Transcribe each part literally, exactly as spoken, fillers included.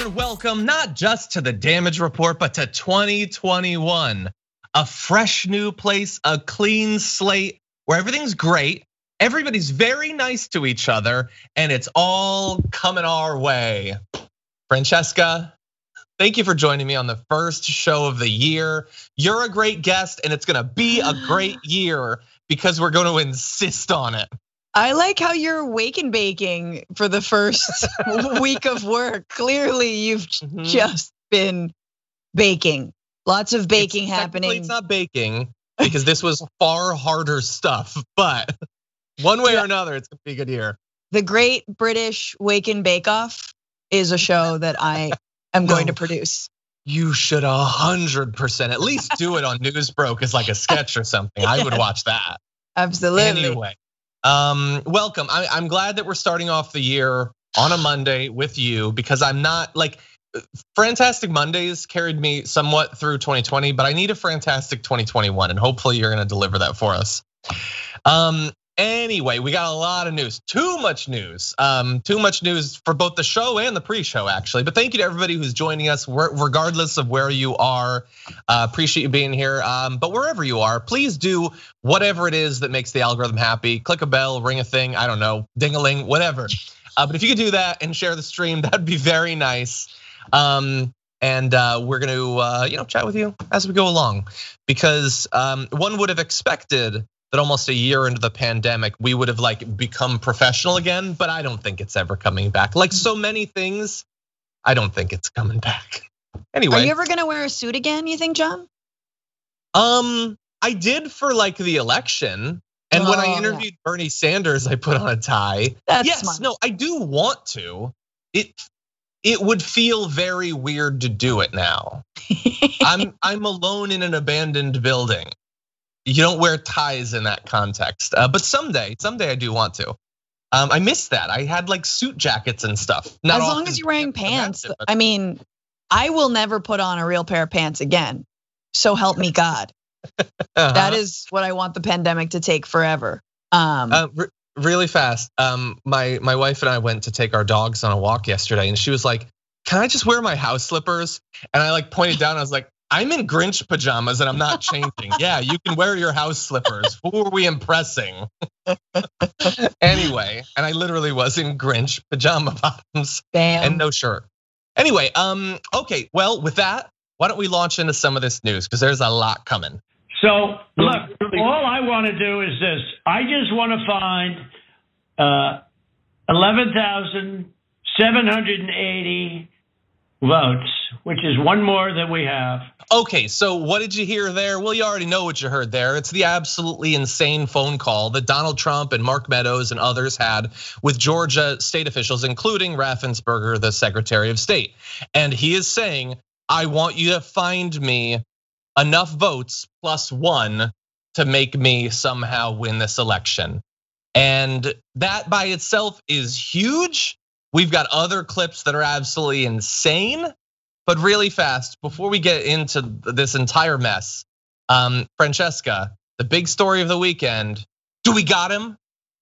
and welcome not just to the damage report, but to twenty twenty-one. A fresh new place, a clean slate where everything's great, everybody's very nice to each other, and it's all coming our way. Francesca, thank you for joining me on the first show of the year. You're a great guest, and it's gonna be a great year because we're gonna insist on it. I like how you're wake and baking for the first week of work. Clearly, you've mm-hmm. just been baking. Lots of baking it's, happening. It's not baking because this was far harder stuff, but one way yeah. or another, it's gonna be a good year. The Great British Wake and Bake Off is a show that I am no, going to produce. You should a hundred percent at least do it on Newsbroke as like a sketch or something. Yes. I would watch that. Absolutely. Anyway. Um, welcome. I, I'm glad that we're starting off the year on a Monday with you because I'm not like Fantastic Mondays carried me somewhat through twenty twenty, but I need a fantastic twenty twenty-one, and hopefully you're gonna deliver that for us. Um, anyway, we got a lot of news, too much news, um, too much news for both the show and the pre-show actually. But thank you to everybody who's joining us, regardless of where you are. Uh, appreciate you being here. Um, but wherever you are, please do whatever it is that makes the algorithm happy. Click a bell, ring a thing, I don't know, ding-a-ling, whatever. Uh, but if you could do that and share the stream, that'd be very nice. Um, and we're gonna, you know, chat with you as we go along, because one would have expected that almost a year into the pandemic, we would have like become professional again, but I don't think it's ever coming back. Like so many things, I don't think it's coming back. Anyway. Are you ever gonna wear a suit again, you think, John? Um, I did for like the election. And oh, when I interviewed yeah. Bernie Sanders, I put on a tie. That's yes, smart. no, I do want to. It it would feel very weird to do it now. I'm I'm alone in an abandoned building. You don't wear ties in that context, uh, but someday, someday I do want to. Um, I miss that. I had like suit jackets and stuff. Not as long as you're wearing pants. It, I mean, I will never put on a real pair of pants again. So help me God. uh-huh. That is what I want the pandemic to take forever. Um, uh, re- really fast. Um, my my wife and I went to take our dogs on a walk yesterday, and she was like, "Can I just wear my house slippers?" And I like pointed down. I was like, I'm in Grinch pajamas and I'm not changing. Yeah, you can wear your house slippers. Who are we impressing? Anyway, and I literally was in Grinch pajama bottoms Damn. and no shirt. Anyway, um, okay, well, with that, why don't we launch into some of this news because there's a lot coming. So, look, all I want to do is this. I just want to find uh, eleven thousand seven hundred eighty votes, which is one more than we have. Okay, so what did you hear there? Well, you already know what you heard there. It's the absolutely insane phone call that Donald Trump and Mark Meadows and others had with Georgia state officials, including Raffensperger, the Secretary of State. And he is saying, I want you to find me enough votes plus one to make me somehow win this election. And that by itself is huge. We've got other clips that are absolutely insane, but really fast, before we get into this entire mess, um, Francesca, the big story of the weekend, do we got him?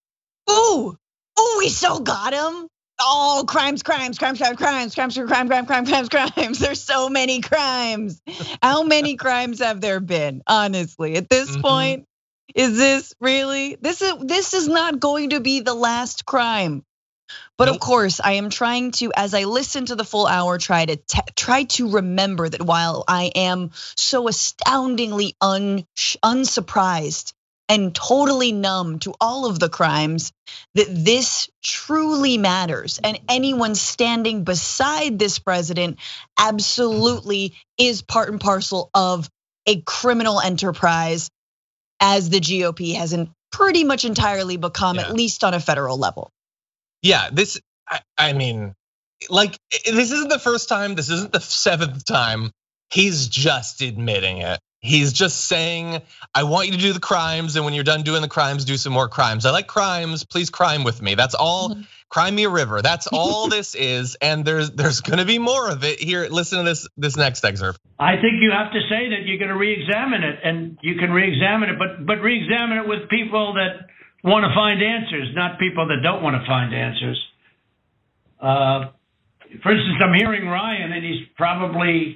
Ooh, ooh, we so got him. Oh, crimes, crimes, crimes, crimes, crimes, crimes, crimes, crimes, crimes, crimes, crimes. There's so many crimes. How many crimes have there been? Honestly, at this mm-hmm. point, is this really? This is this is not going to be the last crime. But nope. Of course, I am trying to, as I listen to the full hour, try to te- try to remember that while I am so astoundingly un- unsurprised and totally numb to all of the crimes, that this truly matters. And anyone standing beside this president absolutely is part and parcel of a criminal enterprise, as the G O P has pretty much entirely become, yeah. at least on a federal level. Yeah, this, I mean, like, this isn't the first time, this isn't the seventh time. He's just admitting it. He's just saying, I want you to do the crimes, and when you're done doing the crimes, do some more crimes. I like crimes, please crime with me. That's all, mm-hmm. Cry me a river. That's all this is, and there's there's gonna be more of it. Here, listen to this this next excerpt. I think you have to say that you're gonna re-examine it, and you can re-examine it, but but re-examine it with people that want to find answers, not people that don't want to find answers. Uh, for instance, I'm hearing Ryan, and he's probably,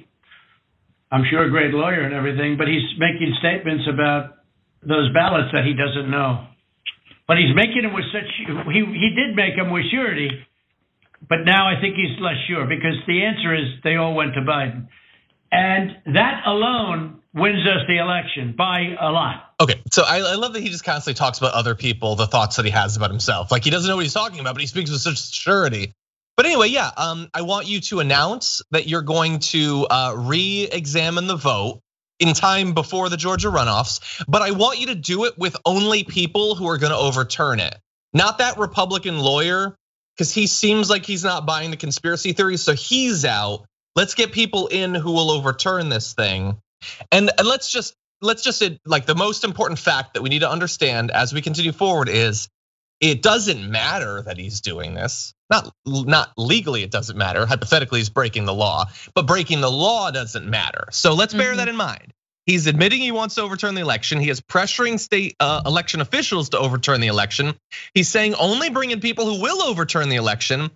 I'm sure, a great lawyer and everything, but he's making statements about those ballots that he doesn't know. But he's making them with such, he, he did make them with surety, but now I think he's less sure, because the answer is they all went to Biden. And that alone wins us the election by a lot. Okay, so I, I love that he just constantly talks about other people, the thoughts that he has about himself. Like he doesn't know what he's talking about, but he speaks with such surety. But anyway, yeah, um, I want you to announce that you're going to uh, re-examine the vote in time before the Georgia runoffs, but I want you to do it with only people who are gonna overturn it. Not that Republican lawyer, because he seems like he's not buying the conspiracy theories, so he's out. Let's get people in who will overturn this thing. And, and let's just, let's just, like the most important fact that we need to understand as we continue forward is it doesn't matter that he's doing this. Not, not legally, it doesn't matter. Hypothetically, he's breaking the law, but breaking the law doesn't matter. So let's bear mm-hmm. that in mind. He's admitting he wants to overturn the election. He is pressuring state uh, election officials to overturn the election. He's saying only bring in people who will overturn the election,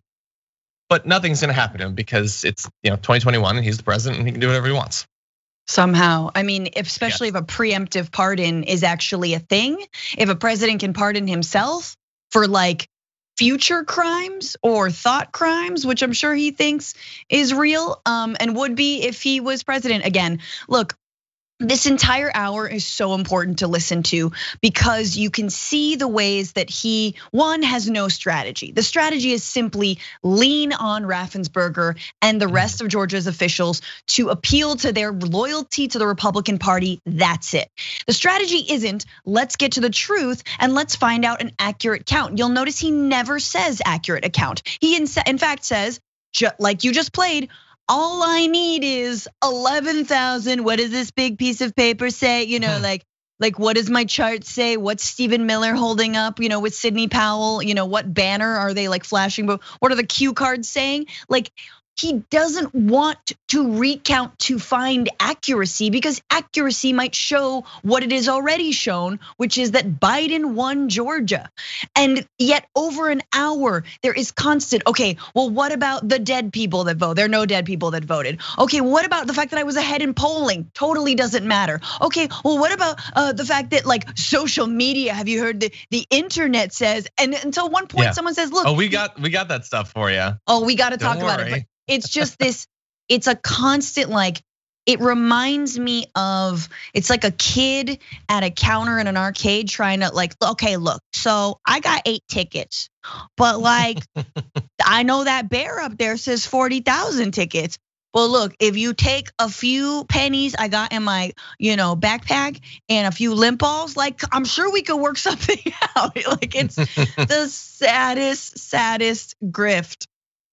but nothing's gonna happen to him because it's you know twenty twenty-one and he's the president and he can do whatever he wants. Somehow, I mean, if, especially yes. if a preemptive pardon is actually a thing, if a president can pardon himself for like future crimes or thought crimes, which I'm sure he thinks is real and would be if he was president again. Look, this entire hour is so important to listen to because you can see the ways that he, one, has no strategy. The strategy is simply lean on Raffensperger and the rest of Georgia's officials to appeal to their loyalty to the Republican Party. That's it. The strategy isn't let's get to the truth and let's find out an accurate count. You'll notice he never says accurate account. He in fact says, like you just played, all I need is eleven thousand. What does this big piece of paper say? You know, like, like what does my chart say? What's Stephen Miller holding up? You know, with Sidney Powell, you know, what banner are they like flashing? But what are the cue cards saying? Like, he doesn't want to recount to find accuracy because accuracy might show what it is already shown, which is that Biden won Georgia. And yet over an hour, there is constant, okay, well, what about the dead people that vote? There are no dead people that voted. Okay, what about the fact that I was ahead in polling? Totally doesn't matter. Okay, well, what about the fact that like social media, have you heard the, the internet says, and until one point yeah. someone says, look. Oh, we got we got that stuff for you. Oh, we got to talk Don't about worry. it. But it's just this, it's a constant like, it reminds me of, it's like a kid at a counter in an arcade trying to like, okay, look, so I got eight tickets, but like, I know that bear up there says forty thousand tickets. Well, look, if you take a few pennies I got in my, you know, backpack and a few limp balls, like I'm sure we could work something out. Like it's the saddest, saddest grift.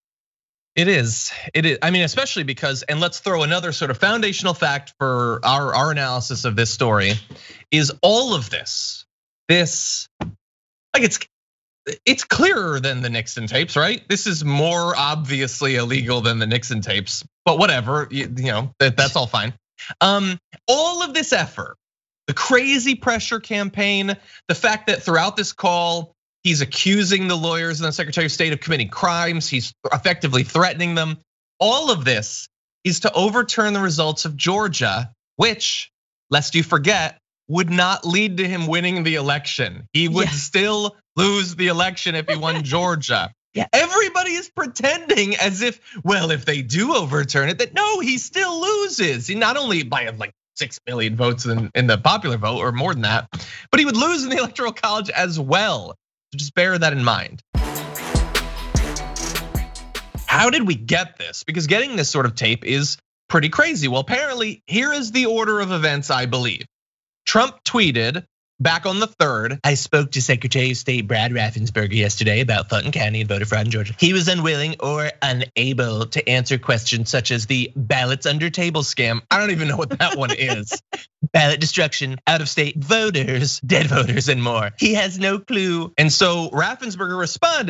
It is, it is, I mean, especially because, and let's throw another sort of foundational fact for our, our analysis of this story, is all of this, this, like it's, it's clearer than the Nixon tapes, right? This is more obviously illegal than the Nixon tapes, but whatever, you, you know, that, that's all fine. Um, all of this effort, the crazy pressure campaign, the fact that throughout this call, he's accusing the lawyers and the Secretary of State of committing crimes. He's effectively threatening them. All of this is to overturn the results of Georgia, which, lest you forget, would not lead to him winning the election. He would yeah. still lose the election if he won Georgia. Yeah. Everybody is pretending as if, well, if they do overturn it, that no, he still loses. He not only by like six million votes in, in the popular vote or more than that, but he would lose in the Electoral College as well. So just bear that in mind. How did we get this? Because getting this sort of tape is pretty crazy. Well, apparently, here is the order of events, I believe. Trump tweeted back on the third, I spoke to Secretary of State Brad Raffensperger yesterday about Fulton County and voter fraud in Georgia. He was unwilling or unable to answer questions such as the ballots under table scam. I don't even know what that one is. Ballot destruction, out of state voters, dead voters, and more. He has no clue. And so Raffensperger responded,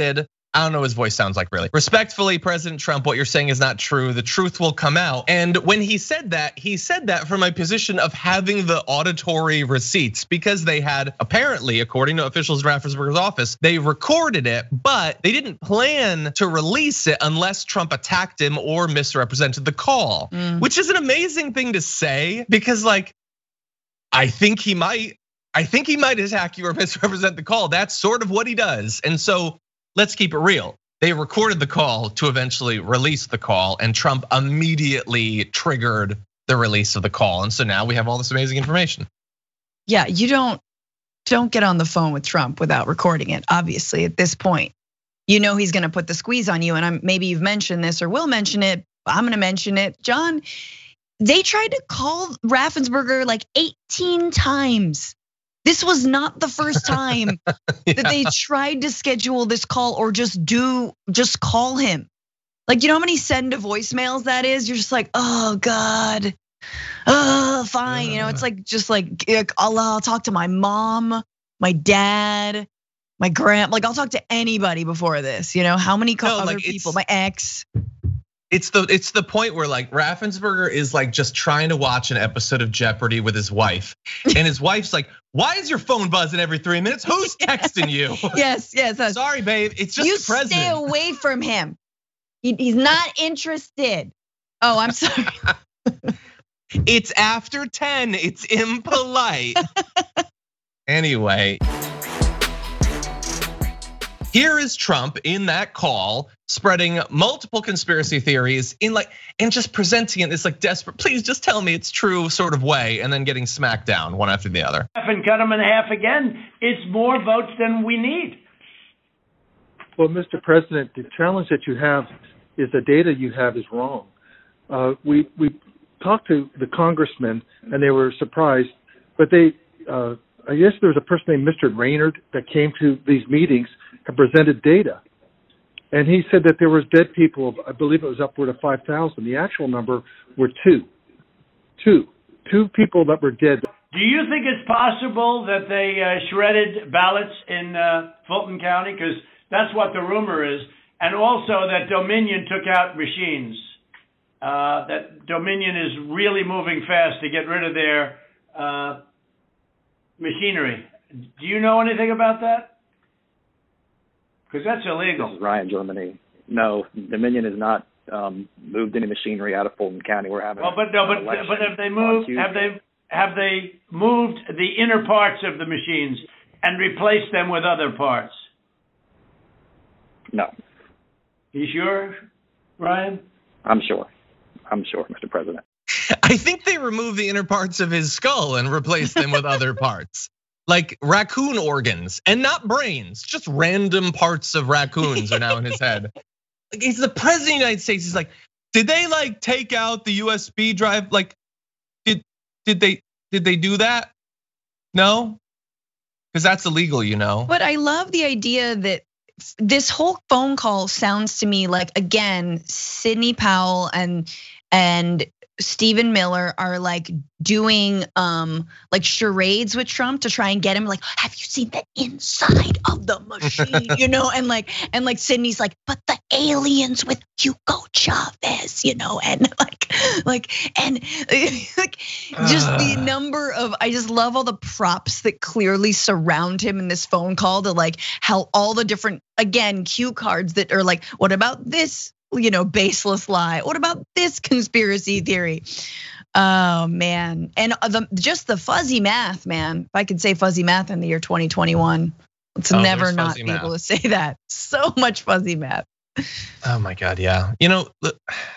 I don't know what his voice sounds like really. Respectfully, President Trump, what you're saying is not true. The truth will come out. And when he said that, he said that from a position of having the auditory receipts because they had apparently, according to officials in Raffensperger's office, they recorded it, but they didn't plan to release it unless Trump attacked him or misrepresented the call, mm. which is an amazing thing to say because like, I think he might, I think he might attack you or misrepresent the call. That's sort of what he does. And so let's keep it real. They recorded the call to eventually release the call, and Trump immediately triggered the release of the call. And so now we have all this amazing information. Yeah, you don't don't get on the phone with Trump without recording it. Obviously, at this point, you know he's going to put the squeeze on you. And I'm maybe you've mentioned this or will mention it. I'm going to mention it, John. They tried to call Raffensperger like eighteen times. This was not the first time yeah. that they tried to schedule this call or just do, just call him. Like, you know how many send to voicemails that is? You're just like, oh God, oh, fine. Uh, you know, it's like, just like, I'll, I'll talk to my mom, my dad, my grand, like I'll talk to anybody before this. You know, how many no, other like people, my ex. It's the it's the point where like Raffensperger is like just trying to watch an episode of Jeopardy with his wife, and his wife's like, "Why is your phone buzzing every three minutes? Who's texting you?" Yes, yes. Sorry, babe. It's just you the president. Stay away from him. He's not interested. Oh, I'm sorry. It's after ten. It's impolite. Anyway. Here is Trump in that call spreading multiple conspiracy theories in like and just presenting it in this like desperate, please just tell me it's true sort of way, and then getting smacked down one after the other. And cut them in half again. It's more votes than we need. Well, Mister President, the challenge that you have is the data you have is wrong. Uh, we we talked to the congressmen and they were surprised, but they uh, I guess there was a person named Mister Raynard that came to these meetings and presented data. And he said that there was dead people, I believe it was upward of five thousand. The actual number were two. Two. Two people that were dead. Do you think it's possible that they uh, shredded ballots in uh, Fulton County? Because that's what the rumor is. And also that Dominion took out machines. Uh, that Dominion is really moving fast to get rid of their uh, machinery. Do you know anything about that? Because that's illegal. This is Ryan, Germany. No, Dominion has not um, moved any machinery out of Fulton County. We're having. Well, but no, but but have they moved? Have they have they moved the inner parts of the machines and replaced them with other parts? No. You sure, Ryan? I'm sure. I'm sure, Mister President. I think they removed the inner parts of his skull and replaced them with other parts. Like raccoon organs and not brains, just random parts of raccoons are now in his head. Like he's the president of the United States. He's like, did they like take out the U S B drive? Like, did did they did they do that? No, because that's illegal, you know. But I love the idea that this whole phone call sounds to me like, again, Sidney Powell and and Stephen Miller are like doing um like charades with Trump to try and get him like, have you seen the inside of the machine? You know, and like and like Sidney's like, but the aliens with Hugo Chavez, you know, and like like and like just the number of I just love all the props that clearly surround him in this phone call to like how all the different again cue cards that are like, what about this? You know, baseless lie. What about this conspiracy theory? Oh man, and the, just the fuzzy math, man. If I could say fuzzy math in the year twenty twenty-one, let's oh, never not be math. able to say that. So much fuzzy math. Oh my God, yeah. You know, there's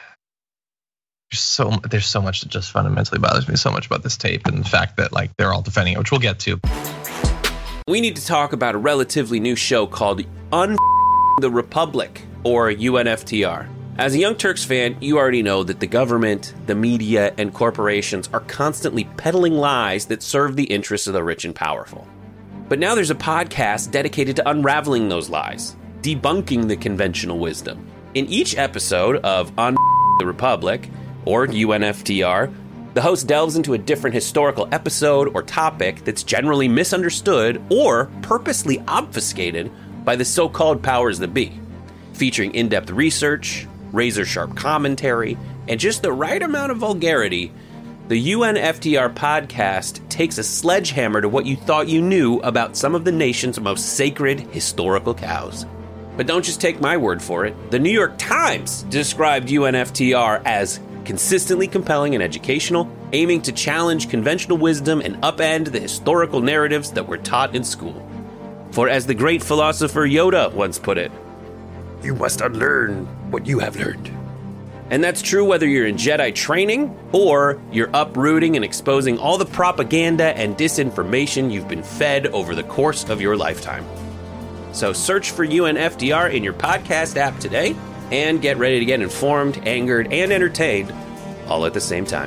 so there's so much that just fundamentally bothers me so much about this tape and the fact that like they're all defending it, which we'll get to. We need to talk about a relatively new show called Un the Republic, or U N F T R. As a Young Turks fan, you already know that the government, the media, and corporations are constantly peddling lies that serve the interests of the rich and powerful. But now there's a podcast dedicated to unraveling those lies, debunking the conventional wisdom. In each episode of Un the Republic, or U N F T R, the host delves into a different historical episode or topic that's generally misunderstood or purposely obfuscated by the so-called powers that be. Featuring in-depth research, razor-sharp commentary, and just the right amount of vulgarity, the U N F T R podcast takes a sledgehammer to what you thought you knew about some of the nation's most sacred historical cows. But don't just take my word for it. The New York Times described U N F T R as consistently compelling and educational, aiming to challenge conventional wisdom and upend the historical narratives that were taught in school. For as the great philosopher Yoda once put it, you must unlearn what you have learned. And that's true whether you're in Jedi training or you're uprooting and exposing all the propaganda and disinformation you've been fed over the course of your lifetime. So search for U N F T R in your podcast app today and get ready to get informed, angered, and entertained all at the same time.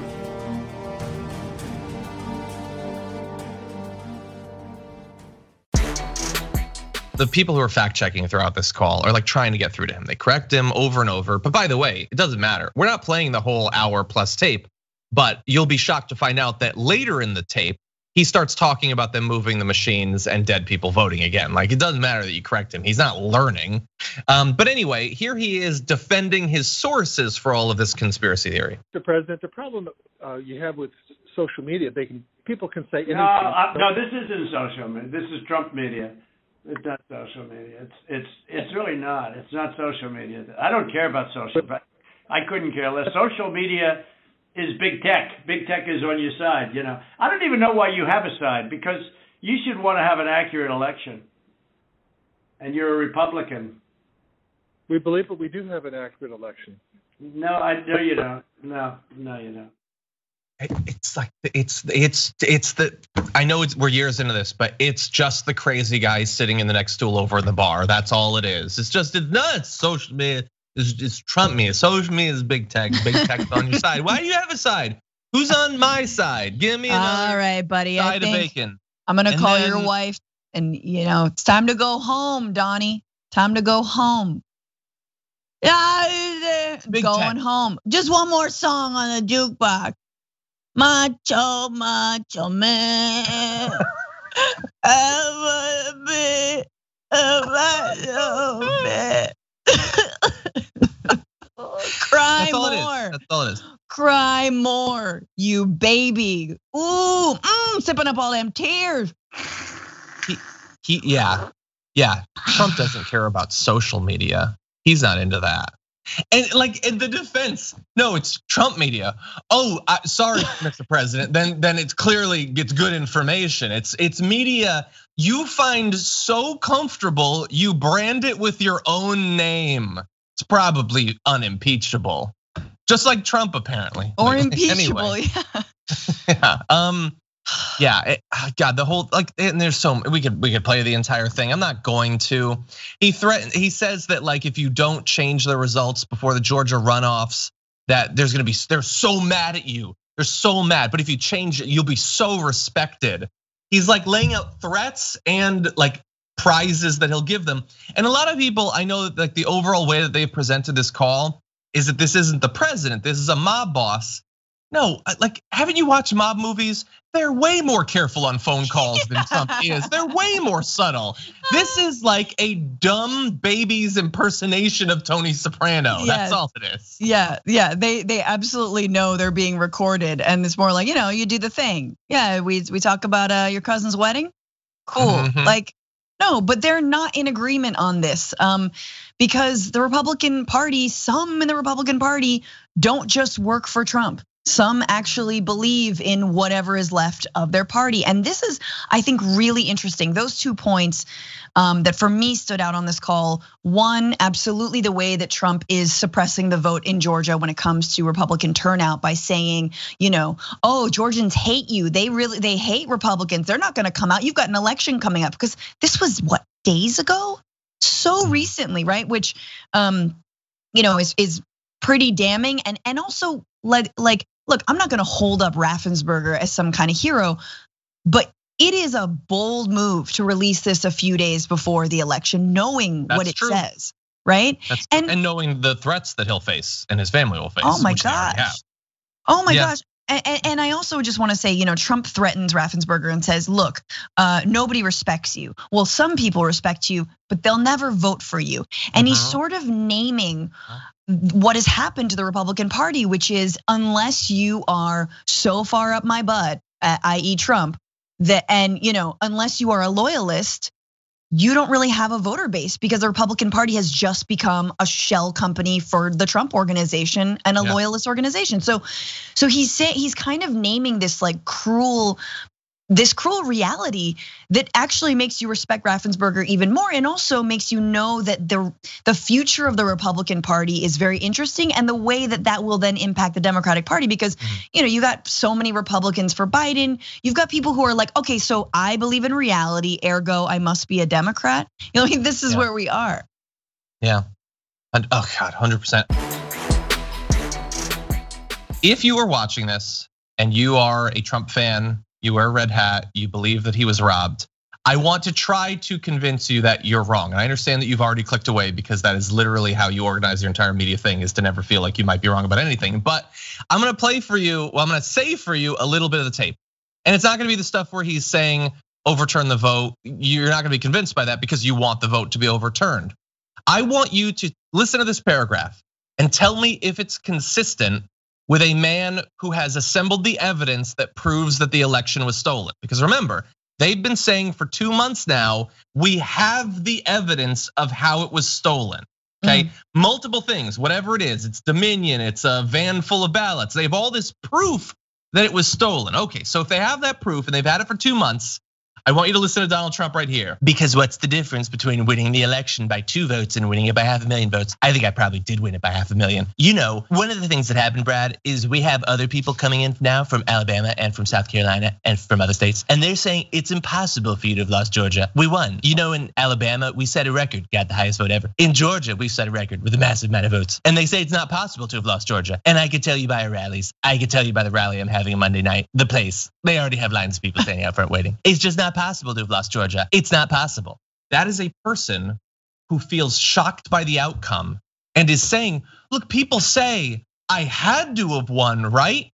The people who are fact checking throughout this call are like trying to get through to him. They correct him over and over. But by the way, it doesn't matter. We're not playing the whole hour plus tape, but you'll be shocked to find out that later in the tape, he starts talking about them moving the machines and dead people voting again. Like it doesn't matter that you correct him. He's not learning. Um, but anyway, here he is defending his sources for all of this conspiracy theory. Mister President, the problem uh, you have with social media, they can people can say anything. No, uh, no, this isn't social media. This is Trump media. It's not social media. It's it's it's really not. It's not social media. I don't care about social. But I couldn't care less. Social media is big tech. Big tech is on your side. You know. I don't even know why you have a side, because you should want to have an accurate election. And you're a Republican. We believe that we do have an accurate election. No, I no you don't. No, no you don't. It's like it's it's it's the I know it's we're years into this, but it's just the crazy guy sitting in the next stool over in the bar. That's all it is. It's just it's nuts. Social media is just Trump media. Social media is big tech. Big tech's on your side. Why do you have a side? Who's on my side? Give me another all right, buddy. side I of think bacon. I'm gonna And call then- your wife, and you know it's time to go home, Donnie. Time to go home. Yeah, Big going tech. home. Just one more song on the jukebox. Macho, macho man. I wanna be a macho man. Cry That's all it more. is. That's all it is. Cry more, you baby. Ooh, mm, sipping up all them tears. He, he yeah, yeah. Trump doesn't care about social media. He's not into that. And like in the defense, no, it's Trump media. Oh, I, sorry, Mister President. Then, then it's clearly it's good information. It's it's media you find so comfortable, you brand it with your own name. It's probably unimpeachable, just like Trump apparently. Or Like, impeachable, anyway. yeah. Yeah. Um. Yeah, it, God, the whole like, and there's so we could we could play the entire thing. I'm not going to. He threatened. He says that like if you don't change the results before the Georgia runoffs, that there's gonna be they're so mad at you. They're so mad. But if you change it, you'll be so respected. He's like laying out threats and like prizes that he'll give them. And a lot of people, I know that like the overall way that they presented this call is that this isn't the president. This is a mob boss. No, like, haven't you watched mob movies? They're way more careful on phone calls than Trump is. They're way more subtle. This is like a dumb baby's impersonation of Tony Soprano. Yes. That's all it is. Yeah, yeah, they they absolutely know they're being recorded, and it's more like, you know, you do the thing. Yeah, we we talk about uh, your cousin's wedding. Cool, Mhm. like no, but they're not in agreement on this, um, because the Republican Party, some in the Republican Party, don't just work for Trump. Some actually believe in whatever is left of their party. And this is, I think, really interesting. Those two points um, that for me stood out on this call. One, absolutely the way that Trump is suppressing the vote in Georgia when it comes to Republican turnout by saying, you know, oh, Georgians hate you. They really, they hate Republicans. They're not gonna come out. You've got an election coming up. Because this was what, days ago? So recently, right? Which, um, you know, is is pretty damning. And and also like like, look, I'm not gonna hold up Raffensperger as some kind of hero, but it is a bold move to release this a few days before the election, knowing That's what it true. says, right? That's, And- and, knowing the threats that he'll face and his family will face. Oh my which they already gosh. have. Oh my Yeah. gosh. And, and I also just want to say, you know, Trump threatens Raffensperger and says, look, uh, nobody respects you. Well, some people respect you, but they'll never vote for you. And uh-huh. he's sort of naming what has happened to the Republican Party, which is unless you are so far up my butt, that is. Trump, that, and you know, unless you are a loyalist, you don't really have a voter base because the Republican Party has just become a shell company for the Trump organization and a yeah. loyalist organization. So, so he's saying he's kind of naming this like cruel, this cruel reality that actually makes you respect Raffensperger even more, and also makes you know that the the future of the Republican Party is very interesting, and the way that that will then impact the Democratic Party, because mm-hmm. you know you got so many Republicans for Biden, you've got people who are like, okay, so I believe in reality, ergo I must be a Democrat. You know, I mean, this is yeah. where we are. Yeah, and oh God, one hundred percent. If you are watching this and you are a Trump fan, you wear a red hat, you believe that he was robbed, I want to try to convince you that you're wrong. And I understand that you've already clicked away because that is literally how you organize your entire media thing, is to never feel like you might be wrong about anything. But I'm gonna play for you, well, I'm gonna say for you a little bit of the tape. And it's not gonna be the stuff where he's saying overturn the vote. You're not gonna be convinced by that because you want the vote to be overturned. I want you to listen to this paragraph and tell me if it's consistent with a man who has assembled the evidence that proves that the election was stolen. Because remember, they've been saying for two months now, we have the evidence of how it was stolen, okay? Mm-hmm. Multiple things, whatever it is, it's Dominion, it's a van full of ballots. They have all this proof that it was stolen. Okay, so if they have that proof and they've had it for two months, I want you to listen to Donald Trump right here. Because what's the difference between winning the election by two votes and winning it by half a million votes? I think I probably did win it by half a million. You know, one of the things that happened, Brad, is we have other people coming in now from Alabama and from South Carolina and from other states. And they're saying it's impossible for you to have lost Georgia. We won. You know, in Alabama, we set a record, got the highest vote ever. In Georgia, we set a record with a massive amount of votes. And they say it's not possible to have lost Georgia. And I could tell you by our rallies, I could tell you by the rally I'm having on Monday night, the place, they already have lines of people standing out front waiting. It's just not possible to have lost Georgia. It's not possible. That is a person who feels shocked by the outcome and is saying, look, people say I had to have won, right?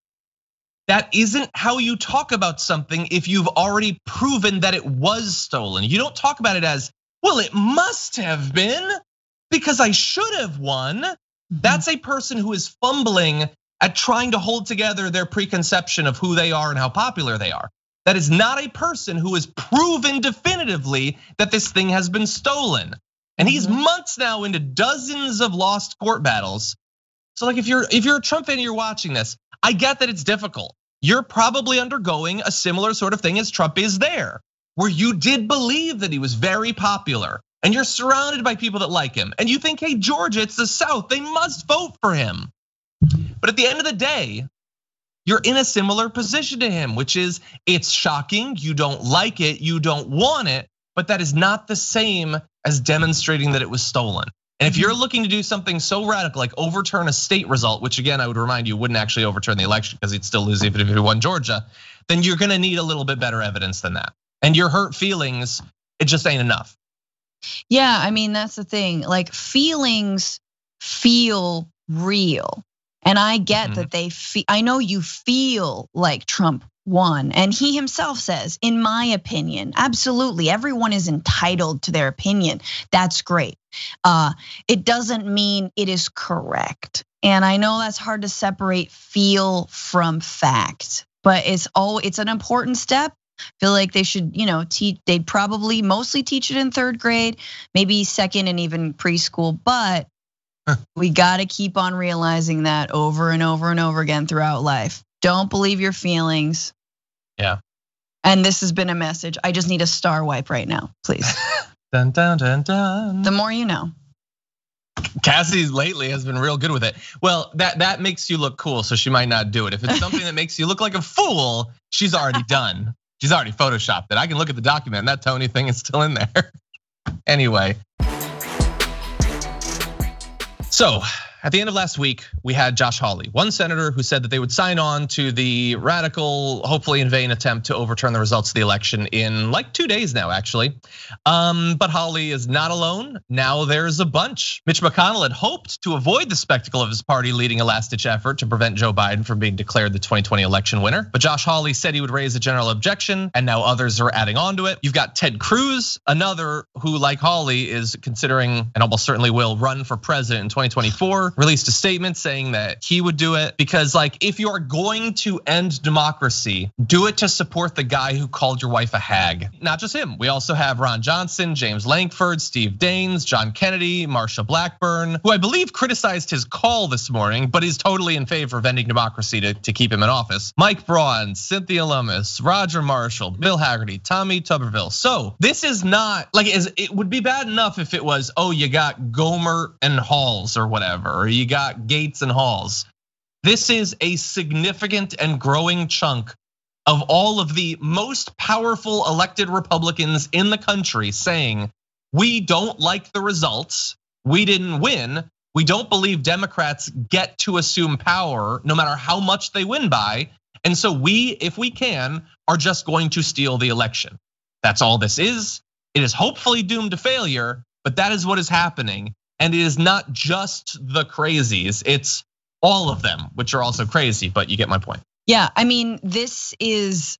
That isn't how you talk about something if you've already proven that it was stolen. You don't talk about it as, well, it must have been because I should have won. That's a person who is fumbling at trying to hold together their preconception of who they are and how popular they are. That is not a person who has proven definitively that this thing has been stolen. And he's months now into dozens of lost court battles. So like if you're if you're a Trump fan and you're watching this, I get that it's difficult. You're probably undergoing a similar sort of thing as Trump is there, where you did believe that he was very popular and you're surrounded by people that like him. And you think, hey, Georgia, it's the South, they must vote for him. But at the end of the day, you're in a similar position to him, which is it's shocking, you don't like it, you don't want it, but that is not the same as demonstrating that it was stolen. And if you're looking to do something so radical like overturn a state result, which again, I would remind you wouldn't actually overturn the election because he'd still lose even if he won Georgia, then you're gonna need a little bit better evidence than that. And your hurt feelings, it just ain't enough. Yeah, I mean, that's the thing. Like feelings feel real. And I get mm-hmm. that they feel, I know you feel like Trump won. And he himself says, in my opinion, absolutely, everyone is entitled to their opinion. That's great. Uh, it doesn't mean it is correct. And I know that's hard to separate feel from fact, but it's all, it's an important step. I feel like they should, you know, teach, they'd probably mostly teach it in third grade, maybe second and even preschool, but we got to keep on realizing that over and over and over again throughout life. Don't believe your feelings. Yeah. And this has been a message. I just need a star wipe right now, please. Dun, dun, dun, dun. The more you know. Cassie lately has been real good with it. Well, that that makes you look cool, so she might not do it. If it's something that makes you look like a fool, she's already done. She's already photoshopped it. I can look at the document and that Tony thing is still in there. Anyway. So, at the end of last week, we had Josh Hawley, one senator who said that they would sign on to the radical, hopefully in vain attempt to overturn the results of the election in like two days now, actually. Um, but Hawley is not alone. Now there's a bunch. Mitch McConnell had hoped to avoid the spectacle of his party leading a last-ditch effort to prevent Joe Biden from being declared the twenty twenty election winner. But Josh Hawley said he would raise a general objection, and now others are adding on to it. You've got Ted Cruz, another who, like Hawley, is considering and almost certainly will run for president in twenty twenty-four, released a statement saying that he would do it because, like, if you're going to end democracy, do it to support the guy who called your wife a hag. Not just him. We also have Ron Johnson, James Lankford, Steve Daines, John Kennedy, Marsha Blackburn, who I believe criticized his call this morning, but is totally in favor of ending democracy to, to keep him in office. Mike Braun, Cynthia Lummis, Roger Marshall, Bill Hagerty, Tommy Tuberville. So this is not like, it would be bad enough if it was, oh, you got Gohmert and Halls or whatever, or you got Gates and Halls. This is a significant and growing chunk of all of the most powerful elected Republicans in the country saying, we don't like the results, we didn't win, we don't believe Democrats get to assume power no matter how much they win by, and so we, if we can, are just going to steal the election. That's all this is. It is hopefully doomed to failure, but that is what is happening. And it is not just the crazies, it's all of them, which are also crazy, but you get my point. Yeah, I mean, this is,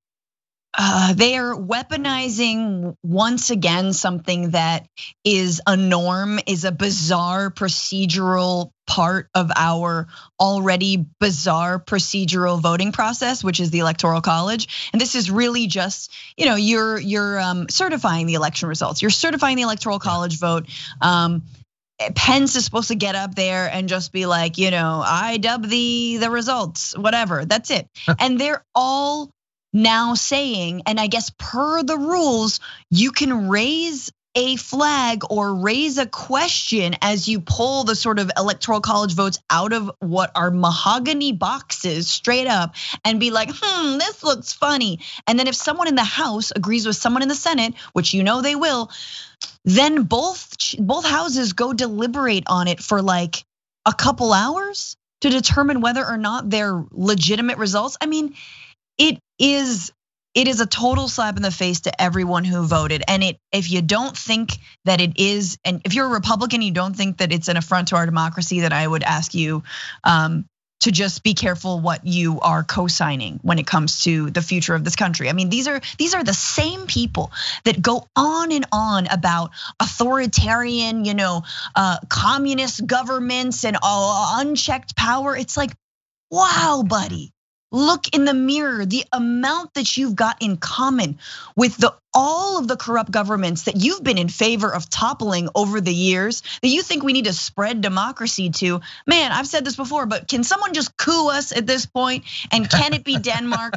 uh, they are weaponizing once again something that is a norm, is a bizarre procedural part of our already bizarre procedural voting process, which is the Electoral College. And this is really just, you know, you're you're um, certifying the election results. You're certifying the Electoral College vote. Um, Pence is supposed to get up there and just be like, you know, I dub the the results, whatever. That's it. And they're all now saying, and I guess per the rules, you can raise a flag or raise a question as you pull the sort of Electoral College votes out of what are mahogany boxes straight up and be like, hmm, this looks funny. And then if someone in the House agrees with someone in the Senate, which you know they will, then both both houses go deliberate on it for like a couple hours to determine whether or not they're legitimate results. I mean, it is it is a total slap in the face to everyone who voted. And it, if you don't think that it is, and if you're a Republican, you don't think that it's an affront to our democracy, then I would ask you um, to just be careful what you are co-signing when it comes to the future of this country. I mean, these are these are the same people that go on and on about authoritarian, you know, uh, communist governments and all unchecked power. It's like, wow, buddy. Look in the mirror, the amount that you've got in common with the all of the corrupt governments that you've been in favor of toppling over the years, that you think we need to spread democracy to. Man, I've said this before, but can someone just coup us at this point? And can it be Denmark?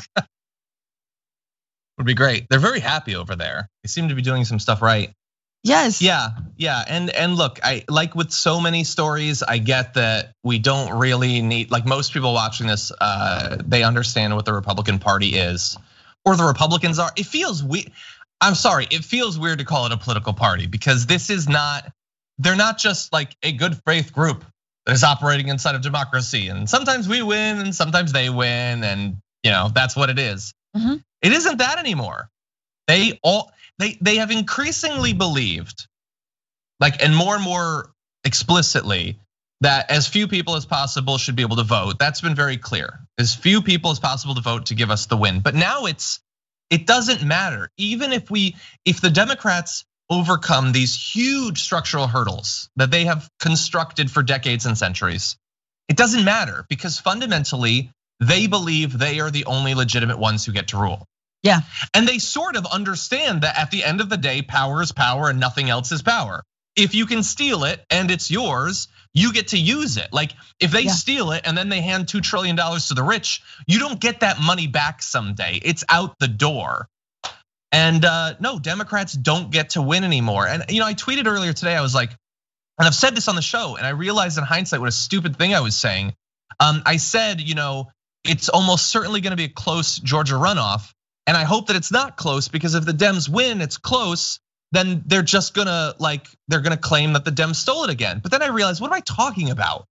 Would be great. They're very happy over there. They seem to be doing some stuff right. Yes. Yeah, yeah, and and look, I like with so many stories, I get that we don't really need, like most people watching this, uh, they understand what the Republican Party is, or the Republicans are. It feels weird. I'm sorry, it feels weird to call it a political party because this is not. They're not just like a good faith group that is operating inside of democracy, and sometimes we win and sometimes they win, and you know that's what it is. Mm-hmm. It isn't that anymore. They all. They they have increasingly believed, like, and more and more explicitly, that as few people as possible should be able to vote. That's been very clear. As few people as possible to vote to give us the win. But now it's it doesn't matter. Even if we if the Democrats overcome these huge structural hurdles that they have constructed for decades and centuries, it doesn't matter because fundamentally they believe they are the only legitimate ones who get to rule. Yeah. And they sort of understand that at the end of the day, power is power and nothing else is power. If you can steal it and it's yours, you get to use it. Like if they yeah. steal it and then they hand two trillion dollars to the rich, you don't get that money back someday. It's out the door. And no, Democrats don't get to win anymore. And you know, I tweeted earlier today, I was like, and I've said this on the show, and I realized in hindsight what a stupid thing I was saying. Um, I said, you know, it's almost certainly gonna be a close Georgia runoff. And I hope that it's not close because if the Dems win, it's close, then they're just gonna like, they're gonna claim that the Dems stole it again. But then I realized, what am I talking about?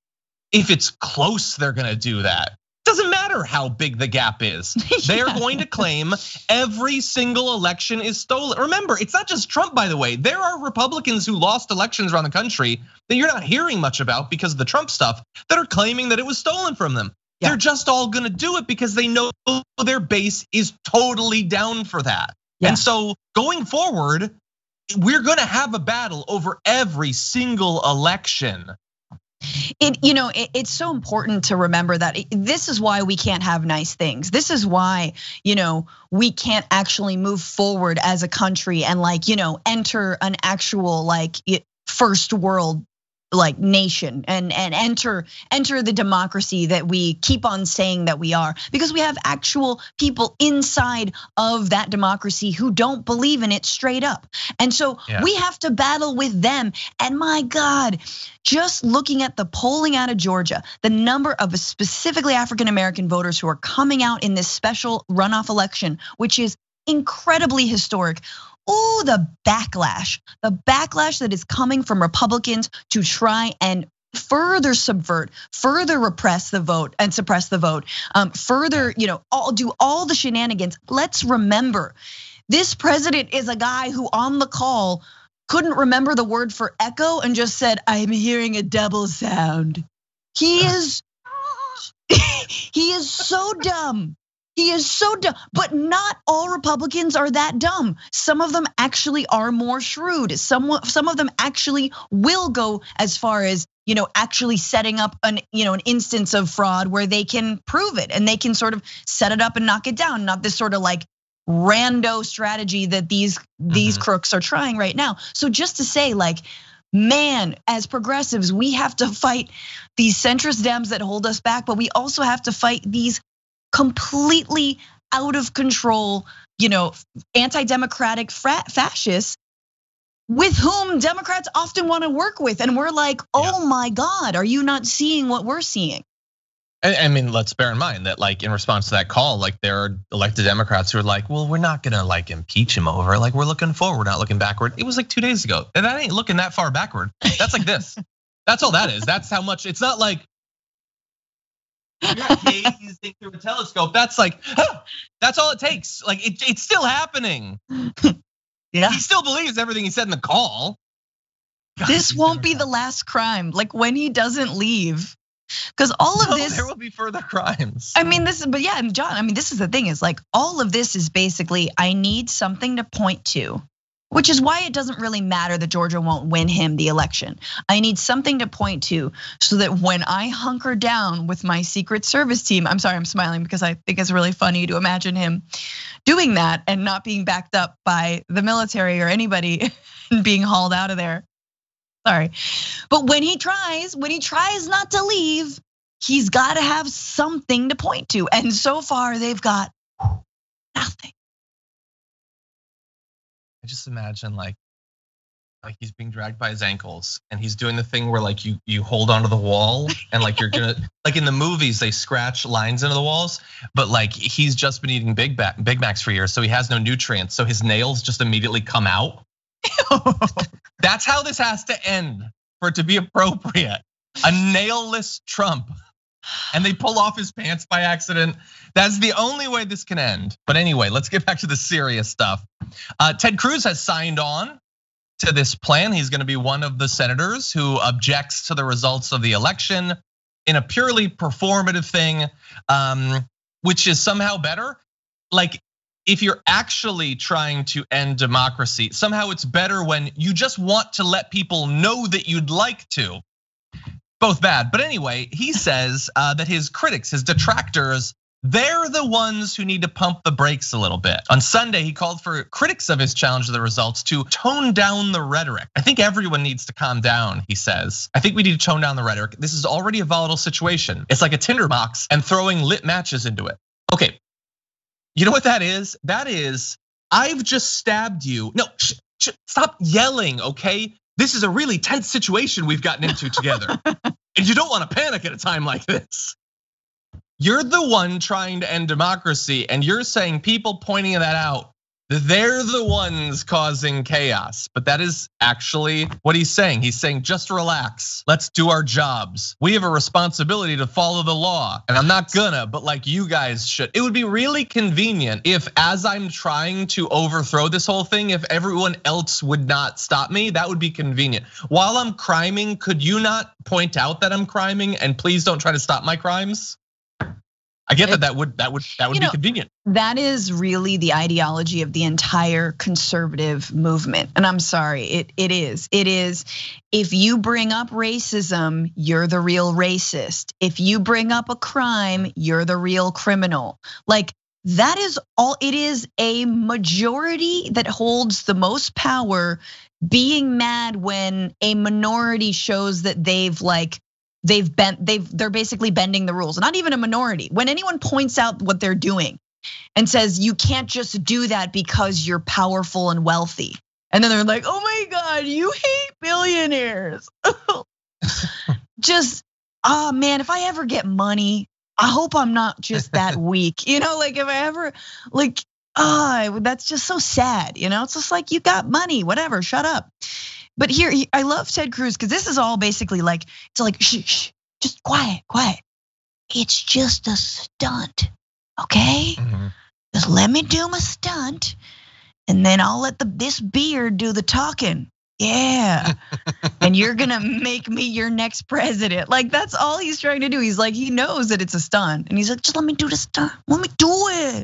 if it's close, they're gonna do that. Doesn't matter how big the gap is. They're yeah. going to claim every single election is stolen. Remember, it's not just Trump, by the way. There are Republicans who lost elections around the country that you're not hearing much about because of the Trump stuff that are claiming that it was stolen from them. Yeah. They're just all gonna do it because they know their base is totally down for that. Yeah. And so going forward, we're gonna have a battle over every single election. It, you know, it, it's so important to remember that this is why we can't have nice things. This is why, you know, we can't actually move forward as a country and like, you know, enter an actual like first world like nation and and enter enter the democracy that we keep on saying that we are, because we have actual people inside of that democracy who don't believe in it straight up. And so yeah. we have to battle with them. And my God, just looking at the polling out of Georgia, the number of specifically African-American voters who are coming out in this special runoff election, which is incredibly historic. Oh, the backlash, the backlash that is coming from Republicans to try and further subvert, further repress the vote and suppress the vote, um, further, you know, all do all the shenanigans. Let's remember, this president is a guy who on the call couldn't remember the word for echo and just said, "I'm hearing a double sound." He is, he is so dumb. He is so dumb, but not all Republicans are that dumb. Some of them actually are more shrewd. Some some of them actually will go as far as, you know, actually setting up an, you know, an instance of fraud where they can prove it and they can sort of set it up and knock it down. Not this sort of like rando strategy that these mm-hmm. these crooks are trying right now. So just to say, like, man, as progressives, we have to fight these centrist Dems that hold us back, but we also have to fight these completely out of control, you know, anti-democratic fascists with whom Democrats often want to work with. And we're like, oh yeah. my God, are you not seeing what we're seeing? I mean, let's bear in mind that like in response to that call, like there are elected Democrats who are like, well, we're not gonna like impeach him over, like we're looking forward, not looking backward. It was like two days ago, and that ain't looking that far backward. That's like this. That's all that is. That's how much, it's not like, you're gazing through a telescope. That's like, huh, that's all it takes. Like it, it's still happening. Yeah, he still believes everything he said in the call. God, this won't be the last crime. Like when he doesn't leave, because all of no, this, there will be further crimes. I mean, this is, but yeah, John. I mean, this is the thing is like all of this is basically I need something to point to. Which is why it doesn't really matter that Georgia won't win him the election. I need something to point to so that when I hunker down with my Secret Service team, I'm sorry, I'm smiling because I think it's really funny to imagine him doing that and not being backed up by the military or anybody and being hauled out of there. Sorry. But when he tries, when he tries not to leave, he's got to have something to point to. And so far they've got nothing. I just imagine like, like he's being dragged by his ankles and he's doing the thing where like you you hold onto the wall and like you're gonna, like in the movies they scratch lines into the walls, but like he's just been eating Big Mac, Big Macs for years, so he has no nutrients, so his nails just immediately come out. That's how this has to end for it to be appropriate. A nailless Trump. And they pull off his pants by accident. That's the only way this can end. But anyway, let's get back to the serious stuff. Ted Cruz has signed on to this plan. He's gonna be one of the senators who objects to the results of the election in a purely performative thing, um, which is somehow better. Like if you're actually trying to end democracy, somehow it's better when you just want to let people know that you'd like to. Both bad, but anyway, he says that his critics, his detractors, they're the ones who need to pump the brakes a little bit. On Sunday, he called for critics of his challenge to the results to tone down the rhetoric. I think everyone needs to calm down, he says. I think we need to tone down the rhetoric. This is already a volatile situation. It's like a tinderbox and throwing lit matches into it. Okay, you know what that is? That is, I've just stabbed you. No, sh- sh- stop yelling, okay? This is a really tense situation we've gotten into together. And you don't want to panic at a time like this. You're the one trying to end democracy, and you're saying people pointing that out They're the ones causing chaos, but that is actually what he's saying. He's saying, just relax. Let's do our jobs. We have a responsibility to follow the law, and I'm not gonna, but like you guys should. It would be really convenient if, as I'm trying to overthrow this whole thing, if everyone else would not stop me. That would be convenient. While I'm criming, could you not point out that I'm criming and please don't try to stop my crimes? I get that that would that would that would you be know, convenient. That is really the ideology of the entire conservative movement. And I'm sorry, it it is. It is, if you bring up racism, you're the real racist. If you bring up a crime, you're the real criminal. Like, that is all. It is a majority that holds the most power being mad when a minority shows that they've like They've bent, they've, they're basically bending the rules. Not even a minority. When anyone points out what they're doing and says, you can't just do that because you're powerful and wealthy. And then they're like, oh my God, you hate billionaires. Just, oh man, if I ever get money, I hope I'm not just that weak. You know, like if I ever, like, oh, that's just so sad. You know, it's just like, you got money, whatever, shut up. But here, I love Ted Cruz because this is all basically like, it's like, shh, shh, just quiet, quiet. It's just a stunt, okay? Mm-hmm. Just let me do my stunt, and then I'll let the this beard do the talking. Yeah, and you're gonna make me your next president. Like, that's all he's trying to do. He's like, he knows that it's a stunt, and he's like, just let me do the stunt. Let me do it.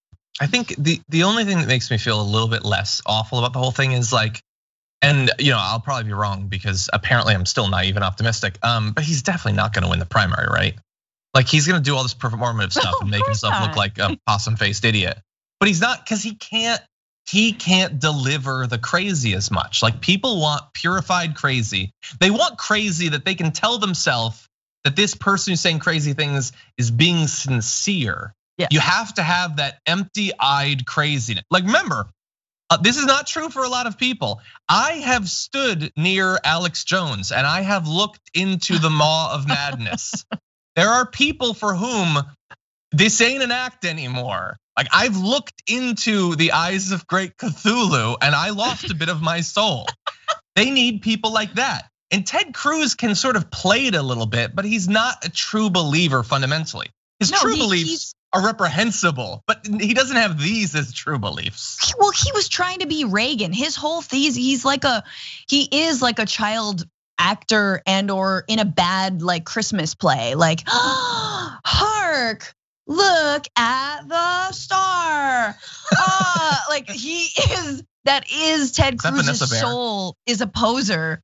I think the the only thing that makes me feel a little bit less awful about the whole thing is like, and you know, I'll probably be wrong because apparently I'm still naive and optimistic. Um, but he's definitely not going to win the primary, right? Like, he's going to do all this performative stuff no, and make himself not. look like a possum-faced idiot. But he's not, because he can't. He can't deliver the crazy as much. Like, people want purified crazy. They want crazy that they can tell themselves that this person who's saying crazy things is being sincere. Yeah. You have to have that empty-eyed craziness. Like, remember. Uh, this is not true for a lot of people. I have stood near Alex Jones and I have looked into the maw of madness. There are people for whom this ain't an act anymore. Like, I've looked into the eyes of great Cthulhu and I lost a bit of my soul. They need people like that. And Ted Cruz can sort of play it a little bit, but he's not a true believer fundamentally. His no, true he, beliefs are reprehensible, but he doesn't have these as true beliefs. Well, he was trying to be Reagan. His whole thing, he's like a, he is like a child actor and or in a bad like Christmas play. Like, oh, hark, look at the star. uh, like he is, that is Ted Cruz's soul, is a poser.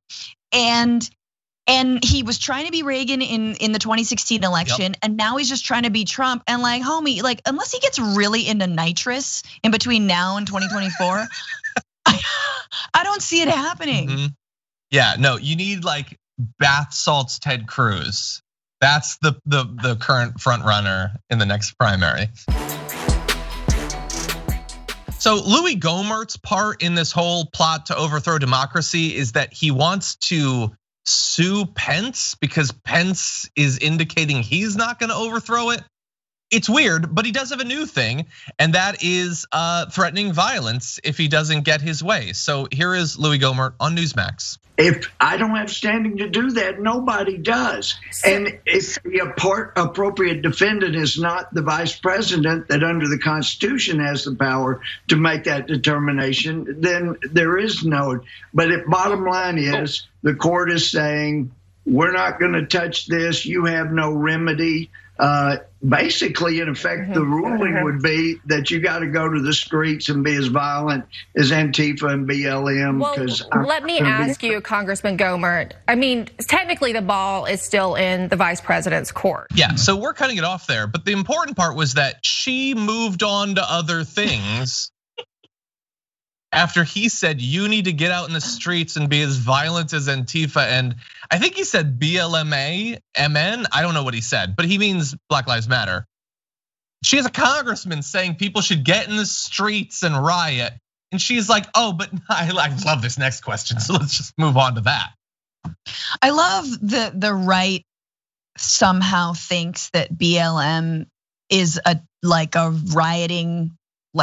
And And he was trying to be Reagan in, in the twenty sixteen election, yep. And now he's just trying to be Trump. And like, homie, like, unless he gets really into nitrous in between now and twenty twenty-four, I, I don't see it happening. Mm-hmm. Yeah, no, you need like bath salts Ted Cruz. That's the the the current front runner in the next primary. So Louis Gohmert's part in this whole plot to overthrow democracy is that he wants to sue Pence because Pence is indicating he's not going to overthrow it. It's weird, but he does have a new thing, and that is threatening violence if he doesn't get his way. So here is Louis Gohmert on Newsmax. If I don't have standing to do that, nobody does. And if the appropriate defendant is not the vice president that under the Constitution has the power to make that determination, then there is no. But if bottom line is the court is saying, we're not going to touch this, you have no remedy. Uh, basically, in effect, the ruling would be that you got to go to the streets and be as violent as Antifa and B L M. Well, let me ask you, Congressman Gohmert. I mean, technically, the ball is still in the vice president's court. Yeah, so we're cutting it off there. But the important part was that she moved on to other things after he said, you need to get out in the streets and be as violent as Antifa. And I think he said B L M A, M N. I don't know what he said, but he means Black Lives Matter. She has a congressman saying people should get in the streets and riot. And she's like, oh, but I love this next question. So let's just move on to that. I love the the right somehow thinks that B L M is a like a rioting, like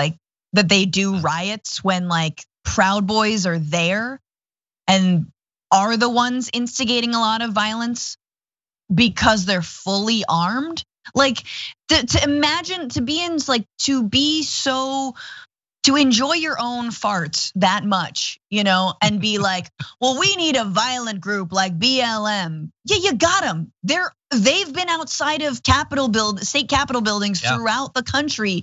that they do riots when like Proud Boys are there and are the ones instigating a lot of violence because they're fully armed. Like to, to imagine to be in like to be so to enjoy your own farts that much, you know, and be like, well, we need a violent group like B L M. Yeah, you got them. They're they've been outside of Capitol build state Capitol buildings yeah. throughout the country,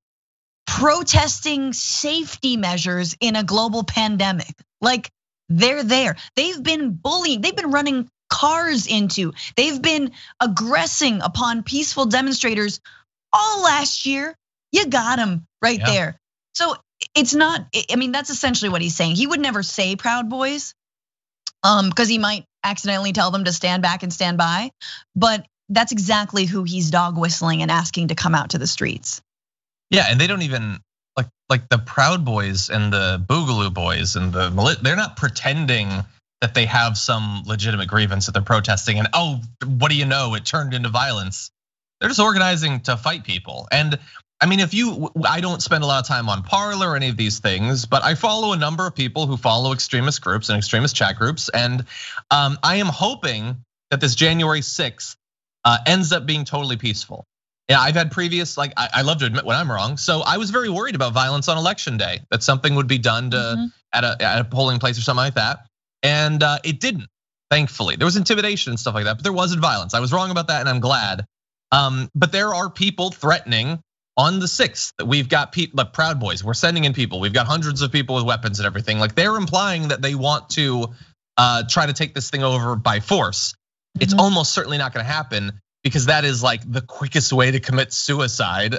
protesting safety measures in a global pandemic. Like they're there. They've been bullying. They've been running cars into. They've been aggressing upon peaceful demonstrators all last year. You got them right yeah. there. So it's not, I mean, that's essentially what he's saying. He would never say Proud Boys, um, because he might accidentally tell them to stand back and stand by. But that's exactly who he's dog whistling and asking to come out to the streets. Yeah, and they don't even, like like the Proud Boys and the Boogaloo Boys and the, they're not pretending that they have some legitimate grievance that they're protesting and oh, what do you know, it turned into violence. They're just organizing to fight people. And I mean, if you, I don't spend a lot of time on Parler or any of these things, but I follow a number of people who follow extremist groups and extremist chat groups. And I am hoping that this January sixth ends up being totally peaceful. Yeah, I've had previous, like, I love to admit when I'm wrong. So I was very worried about violence on election day, that something would be done to mm-hmm. at, a, at a polling place or something like that. And it didn't, thankfully. There was intimidation and stuff like that, but there wasn't violence. I was wrong about that and I'm glad. But there are people threatening on the sixth that we've got people, like Proud Boys, we're sending in people. We've got hundreds of people with weapons and everything. Like they're implying that they want to try to take this thing over by force. Mm-hmm. It's almost certainly not gonna happen because that is like the quickest way to commit suicide.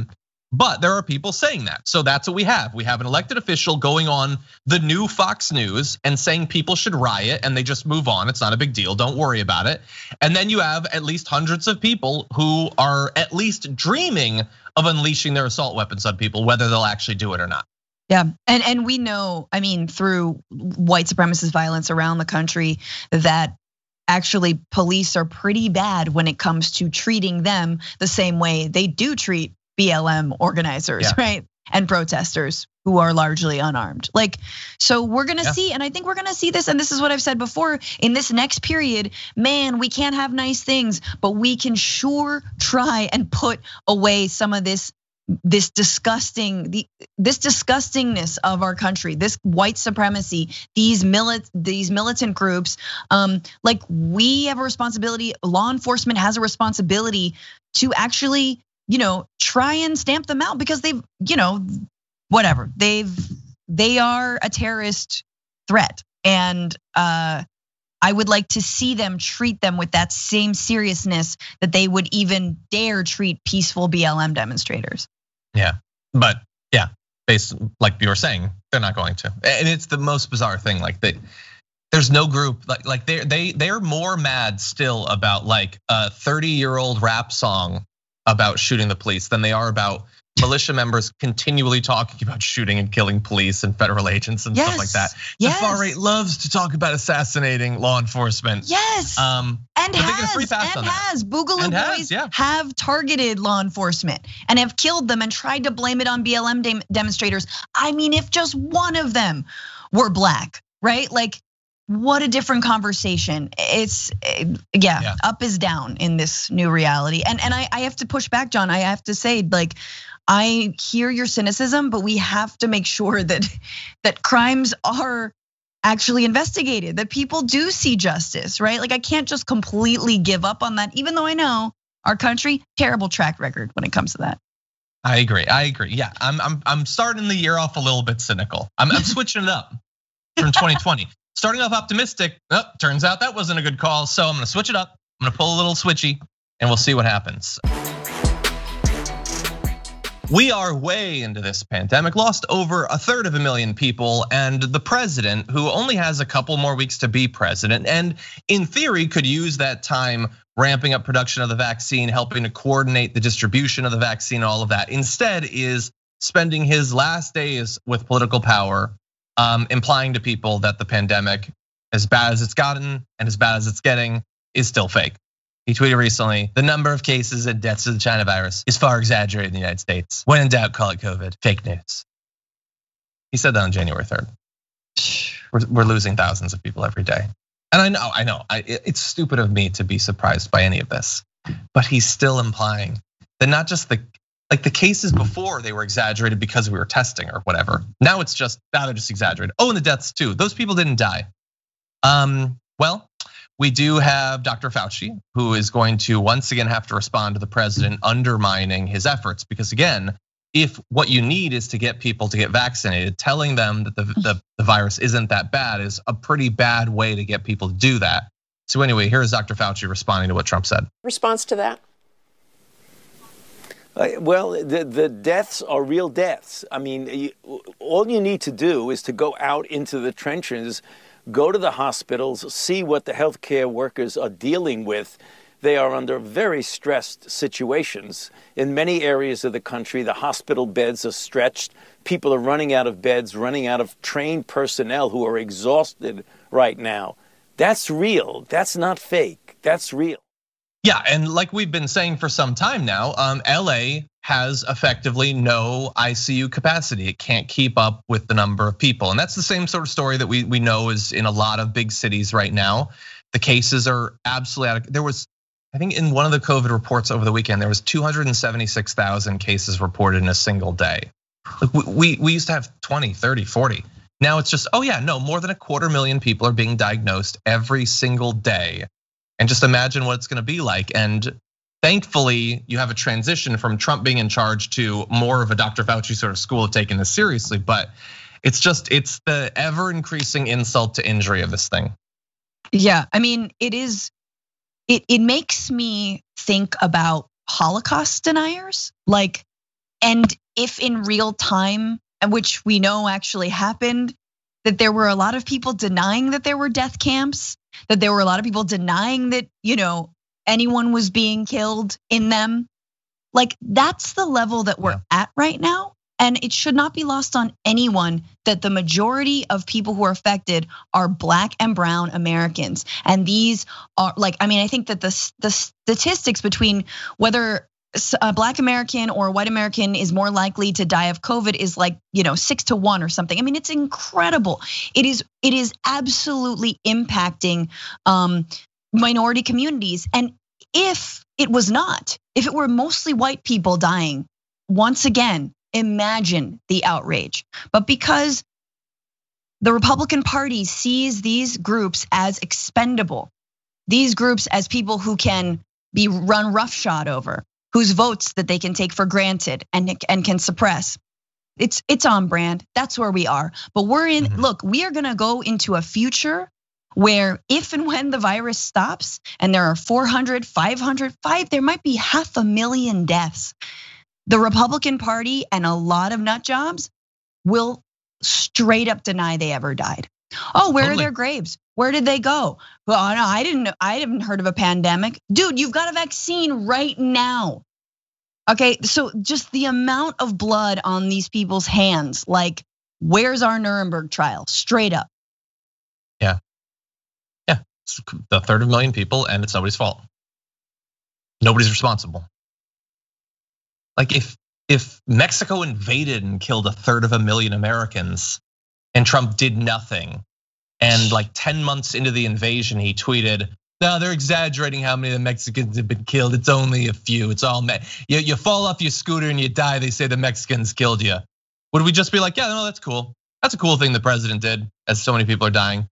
But there are people saying that. So that's what we have. We have an elected official going on the new Fox News and saying people should riot and they just move on. It's not a big deal, don't worry about it. And then you have at least hundreds of people who are at least dreaming of unleashing their assault weapons on people, whether they'll actually do it or not. Yeah, and and we know, I mean, through white supremacist violence around the country, that actually police are pretty bad when it comes to treating them the same way they do treat B L M organizers, yeah. right? And protesters who are largely unarmed. Like, so we're gonna yeah. see, and I think we're gonna see this, and this is what I've said before, in this next period, man, we can't have nice things, but we can sure try and put away some of this this disgusting, the this disgustingness of our country, this white supremacy, these milit these militant groups. Um, like we have a responsibility, law enforcement has a responsibility to actually, you know, try and stamp them out because they've, you know, whatever. They've they are a terrorist threat. And uh I would like to see them treat them with that same seriousness that they would even dare treat peaceful B L M demonstrators. Yeah, but yeah, based like you were saying, they're not going to. And it's the most bizarre thing, like they, there's no group, like like they they they're more mad still about like a thirty year old rap song about shooting the police than they are about militia members continually talking about shooting and killing police and federal agents and yes, stuff like that. Yes. The far right loves to talk about assassinating law enforcement. Yes. Um, and has, free pass and on has. Boogaloo and Boys has, yeah. have targeted law enforcement and have killed them and tried to blame it on B L M demonstrators. I mean, if just one of them were black, right? Like, what a different conversation. It's, yeah, yeah, up is down in this new reality. And and I, I have to push back, John. I have to say, like, I hear your cynicism, but we have to make sure that that crimes are actually investigated, that people do see justice, right? Like I can't just completely give up on that, even though I know our country, terrible track record when it comes to that. I agree, I agree. Yeah, I'm I'm I'm starting the year off a little bit cynical. I'm, I'm switching it up from twenty twenty. Starting off optimistic, oh, turns out that wasn't a good call. So I'm gonna switch it up. I'm gonna pull a little switchy and we'll see what happens. We are way into this pandemic, lost over a third of a million people, and the president, who only has a couple more weeks to be president, and in theory could use that time ramping up production of the vaccine, helping to coordinate the distribution of the vaccine, all of that, instead is spending his last days with political power, um, implying to people that the pandemic, as bad as it's gotten and as bad as it's getting, is still fake. He tweeted recently, the number of cases and deaths of the China virus is far exaggerated in the United States. When in doubt, call it COVID. Fake news. He said that on January third. We're, we're losing thousands of people every day. And I know, I know, I, it's stupid of me to be surprised by any of this, but he's still implying that not just the, like the cases before they were exaggerated because we were testing or whatever. Now it's just, now they're just exaggerated. Oh, and the deaths too. Those people didn't die. Um, well, we do have Doctor Fauci, who is going to once again have to respond to the president undermining his efforts. Because again, if what you need is to get people to get vaccinated, telling them that the, the, the virus isn't that bad is a pretty bad way to get people to do that. So anyway, here is Doctor Fauci responding to what Trump said. Response to that? Uh, well, the, the deaths are real deaths. I mean, you, all you need to do is to go out into the trenches, go to the hospitals, see what the healthcare workers are dealing with. They are under very stressed situations. In many areas of the country, the hospital beds are stretched. People are running out of beds, running out of trained personnel who are exhausted right now. That's real. That's not fake. That's real. Yeah, and like we've been saying for some time now, um, L A has effectively no I C U capacity. It can't keep up with the number of people. And that's the same sort of story that we, we know is in a lot of big cities right now. The cases are absolutely out of, there was, I think in one of the COVID reports over the weekend, there was two hundred seventy-six thousand cases reported in a single day. Like we, we used to have twenty, thirty, forty. Now it's just, oh yeah, no, more than a quarter million people are being diagnosed every single day. And just imagine what it's gonna be like. And thankfully, you have a transition from Trump being in charge to more of a Doctor Fauci sort of school of taking this seriously. But it's just, it's the ever increasing insult to injury of this thing. Yeah, I mean, it is, it, it makes me think about Holocaust deniers. Like, and if in real time, which we know actually happened, that there were a lot of people denying that there were death camps, that there were a lot of people denying that, you know, anyone was being killed in them. Like that's the level that we're yeah. at right now. And it should not be lost on anyone that the majority of people who are affected are Black and brown Americans. And these are like, I mean, I think that the, the statistics between whether a Black American or a white American is more likely to die of COVID is like, you know, six to one or something. I mean, it's incredible. It is, it is absolutely impacting minority communities. And if it was not, if it were mostly white people dying, once again, imagine the outrage. But because the Republican Party sees these groups as expendable, these groups as people who can be run roughshod over, whose votes that they can take for granted and, and can suppress. It's it's on brand. That's where we are. But we're in, mm-hmm. look, we are gonna go into a future where if and when the virus stops and there are four hundred, five hundred, five, there might be half a million deaths. The Republican Party and a lot of nut jobs will straight up deny they ever died. Oh, where totally. Are their graves? Where did they go? Well, no, I didn't. I haven't heard of a pandemic, dude. You've got a vaccine right now. Okay, so just the amount of blood on these people's hands. Like, where's our Nuremberg trial? Straight up. Yeah, yeah. It's the third of a million people, and it's nobody's fault. Nobody's responsible. Like if if Mexico invaded and killed a third of a million Americans, and Trump did nothing. And like ten months into the invasion, he tweeted, no, they're exaggerating how many of the Mexicans have been killed. It's only a few, it's all, you, you fall off your scooter and you die, they say the Mexicans killed you. Would we just be like, yeah, no, that's cool. That's a cool thing the president did as so many people are dying.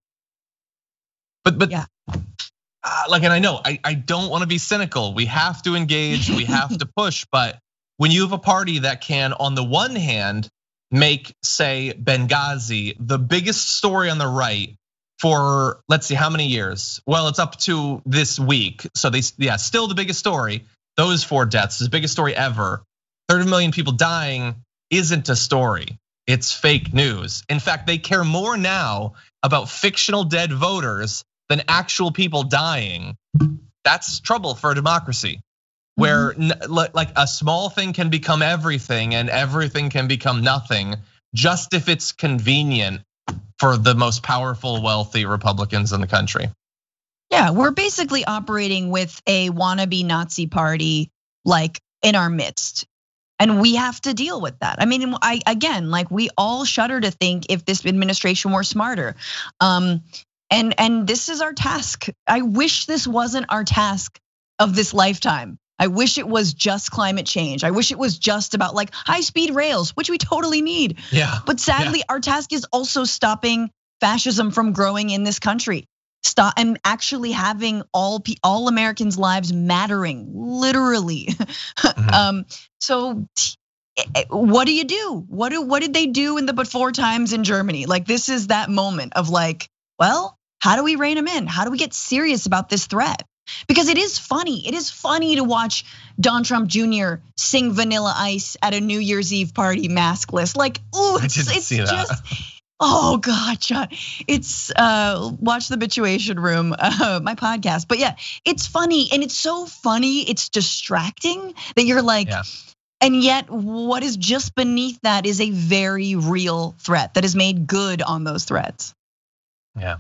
But, but yeah. uh, like, and I know, I, I don't wanna be cynical. We have to engage, we have to push, but when you have a party that can, on the one hand, make, say, Benghazi the biggest story on the right for, let's see, how many years? Well, it's up to this week. So they, yeah, still the biggest story. Those four deaths, the biggest story ever. thirty million people dying isn't a story. It's fake news. In fact, they care more now about fictional dead voters than actual people dying. That's trouble for a democracy. Where like a small thing can become everything and everything can become nothing just if it's convenient for the most powerful, wealthy Republicans in the country. Yeah, we're basically operating with a wannabe Nazi party like in our midst. And we have to deal with that. I mean, I again, like we all shudder to think if this administration were smarter. Um, and and this is our task. I wish this wasn't our task of this lifetime. I wish it was just climate change. I wish it was just about like high speed rails, which we totally need. Yeah. But sadly, yeah. our task is also stopping fascism from growing in this country. Stop and actually having all all Americans' lives mattering, literally. Mm-hmm. um, so, what do you do? What do what did they do in the but four times in Germany? Like this is that moment of like, well, how do we rein them in? How do we get serious about this threat? Because it is funny. It is funny to watch Don Trump Junior sing Vanilla Ice at a New Year's Eve party maskless. Like, ooh, it's, I didn't it's see that. just. Oh God, John, it's uh, watch the Bituation Room, uh, my podcast. But yeah, it's funny, and it's so funny, it's distracting that you're like, yeah. And yet what is just beneath that is a very real threat that is made good on those threats. Yeah.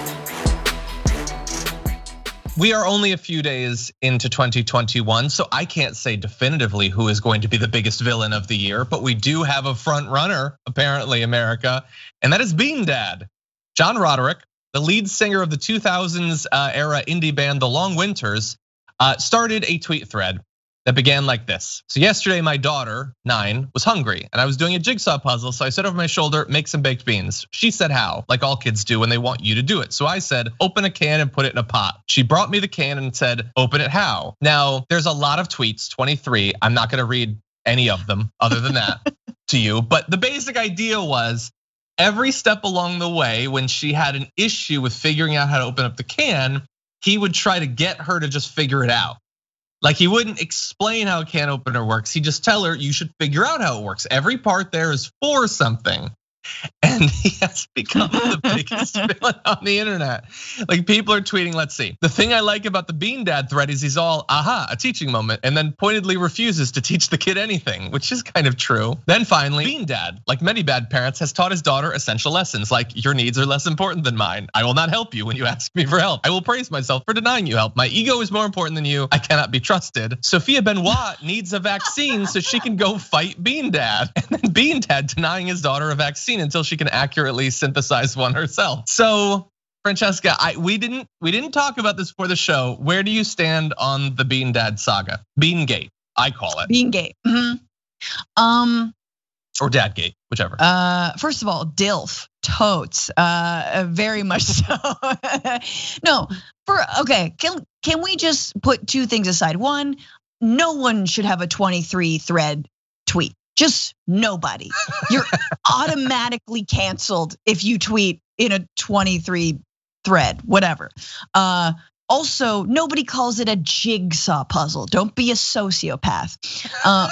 We are only a few days into twenty twenty-one, so I can't say definitively who is going to be the biggest villain of the year, but we do have a front runner, apparently, America, and that is Bean Dad. John Roderick, the lead singer of the two thousands era indie band The Long Winters, started a tweet thread that began like this. So yesterday, my daughter, nine, was hungry and I was doing a jigsaw puzzle. So I said over my shoulder, make some baked beans. She said how, like all kids do when they want you to do it. So I said, open a can and put it in a pot. She brought me the can and said, open it how? Now, there's a lot of tweets, twenty-three. I'm not gonna read any of them other than that to you. But the basic idea was every step along the way when she had an issue with figuring out how to open up the can, he would try to get her to just figure it out. Like he wouldn't explain how a can opener works. He'd just tell her, you should figure out how it works. Every part there is for something. And he has become the biggest villain on the internet. Like people are tweeting, let's see. The thing I like about the Bean Dad thread is he's all, aha, a teaching moment, and then pointedly refuses to teach the kid anything, which is kind of true. Then finally, Bean Dad, like many bad parents, has taught his daughter essential lessons like your needs are less important than mine. I will not help you when you ask me for help. I will praise myself for denying you help. My ego is more important than you. I cannot be trusted. Sophia Benoit needs a vaccine so she can go fight Bean Dad. And then Bean Dad denying his daughter a vaccine until she can accurately synthesize one herself. So, Francesca, I, we didn't we didn't talk about this for the show. Where do you stand on the Bean Dad saga? Beangate, I call it. Beangate. Mm-hmm. Um, or Dadgate, whichever. Uh, first of all, DILF, totes, uh, very much so. No, for okay, can can we just put two things aside? One, no one should have a twenty-three thread tweet. Just nobody. You're automatically canceled if you tweet in a twenty-three thread, whatever. Uh, also, nobody calls it a jigsaw puzzle. Don't be a sociopath. Uh,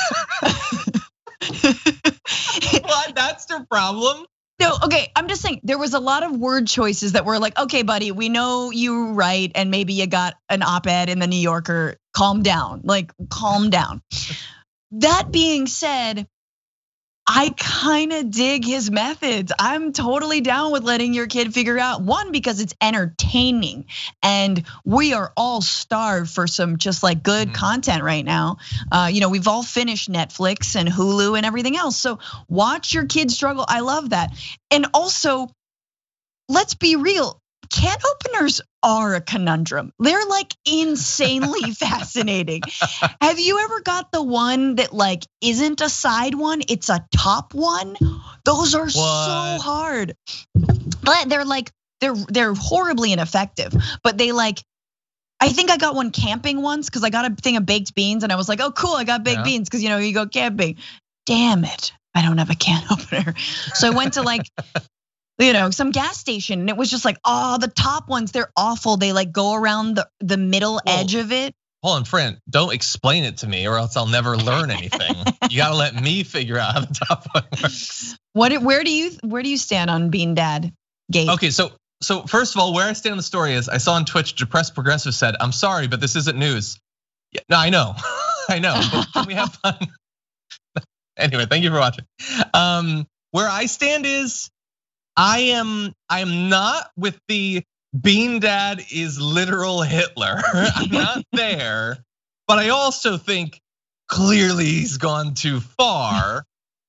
what? That's the problem? No, okay, I'm just saying there was a lot of word choices that were like, okay, buddy, we know you write and maybe you got an op-ed in the New Yorker. Calm down, like calm down. That being said, I kind of dig his methods. I'm totally down with letting your kid figure out, one, because it's entertaining and we are all starved for some just like good mm. content right now. Uh, you know, we've all finished Netflix and Hulu and everything else. So watch your kids struggle. I love that. And also, let's be real. Can openers are a conundrum. They're like insanely fascinating. Have you ever got the one that like isn't a side one, it's a top one? Those are what? So hard. But they're like, they're they're horribly ineffective. But they like, I think I got one camping once because I got a thing of baked beans and I was like, oh cool, I got baked yeah. beans because you know you go camping. Damn it, I don't have a can opener. So I went to like you know, some gas station, and it was just like, oh, the top ones, they're awful. They like go around the, the middle Whoa. edge of it. Hold on, friend, don't explain it to me or else I'll never learn anything. You gotta let me figure out how the top one works. What, where do you, where do you stand on Bean Dad Gate? Okay, so so first of all, where I stand on the story is I saw on Twitch, Depressed Progressive said, I'm sorry, but this isn't news. Yeah, no, I know, I know, but can we have fun? Anyway, thank you for watching. Um, where I stand is, I am I am not with the Bean Dad is literal Hitler. I'm not there, but I also think clearly he's gone too far.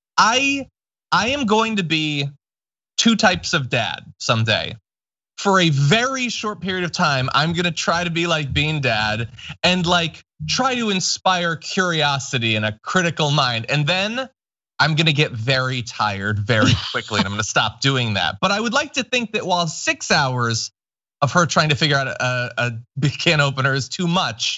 I I am going to be two types of dad someday. For a very short period of time, I'm gonna try to be like Bean Dad and like try to inspire curiosity and a critical mind. And then I'm gonna get very tired very quickly and I'm gonna stop doing that. But I would like to think that while six hours of her trying to figure out a, a big can opener is too much,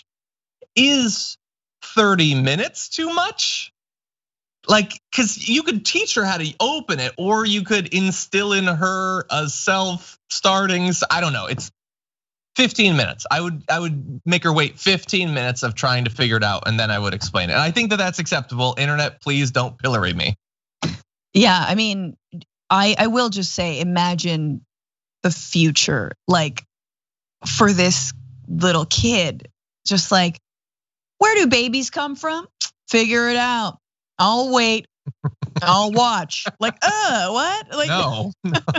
is thirty minutes too much? Like, cause you could teach her how to open it, or you could instill in her a self-starting, I don't know, it's fifteen minutes. I would I would make her wait fifteen minutes of trying to figure it out, and then I would explain it. And I think that that's acceptable. Internet, please don't pillory me. Yeah, I mean, I I will just say, imagine the future, like for this little kid, just like, where do babies come from? Figure it out. I'll wait. I'll watch. Like, uh, what? Like, no.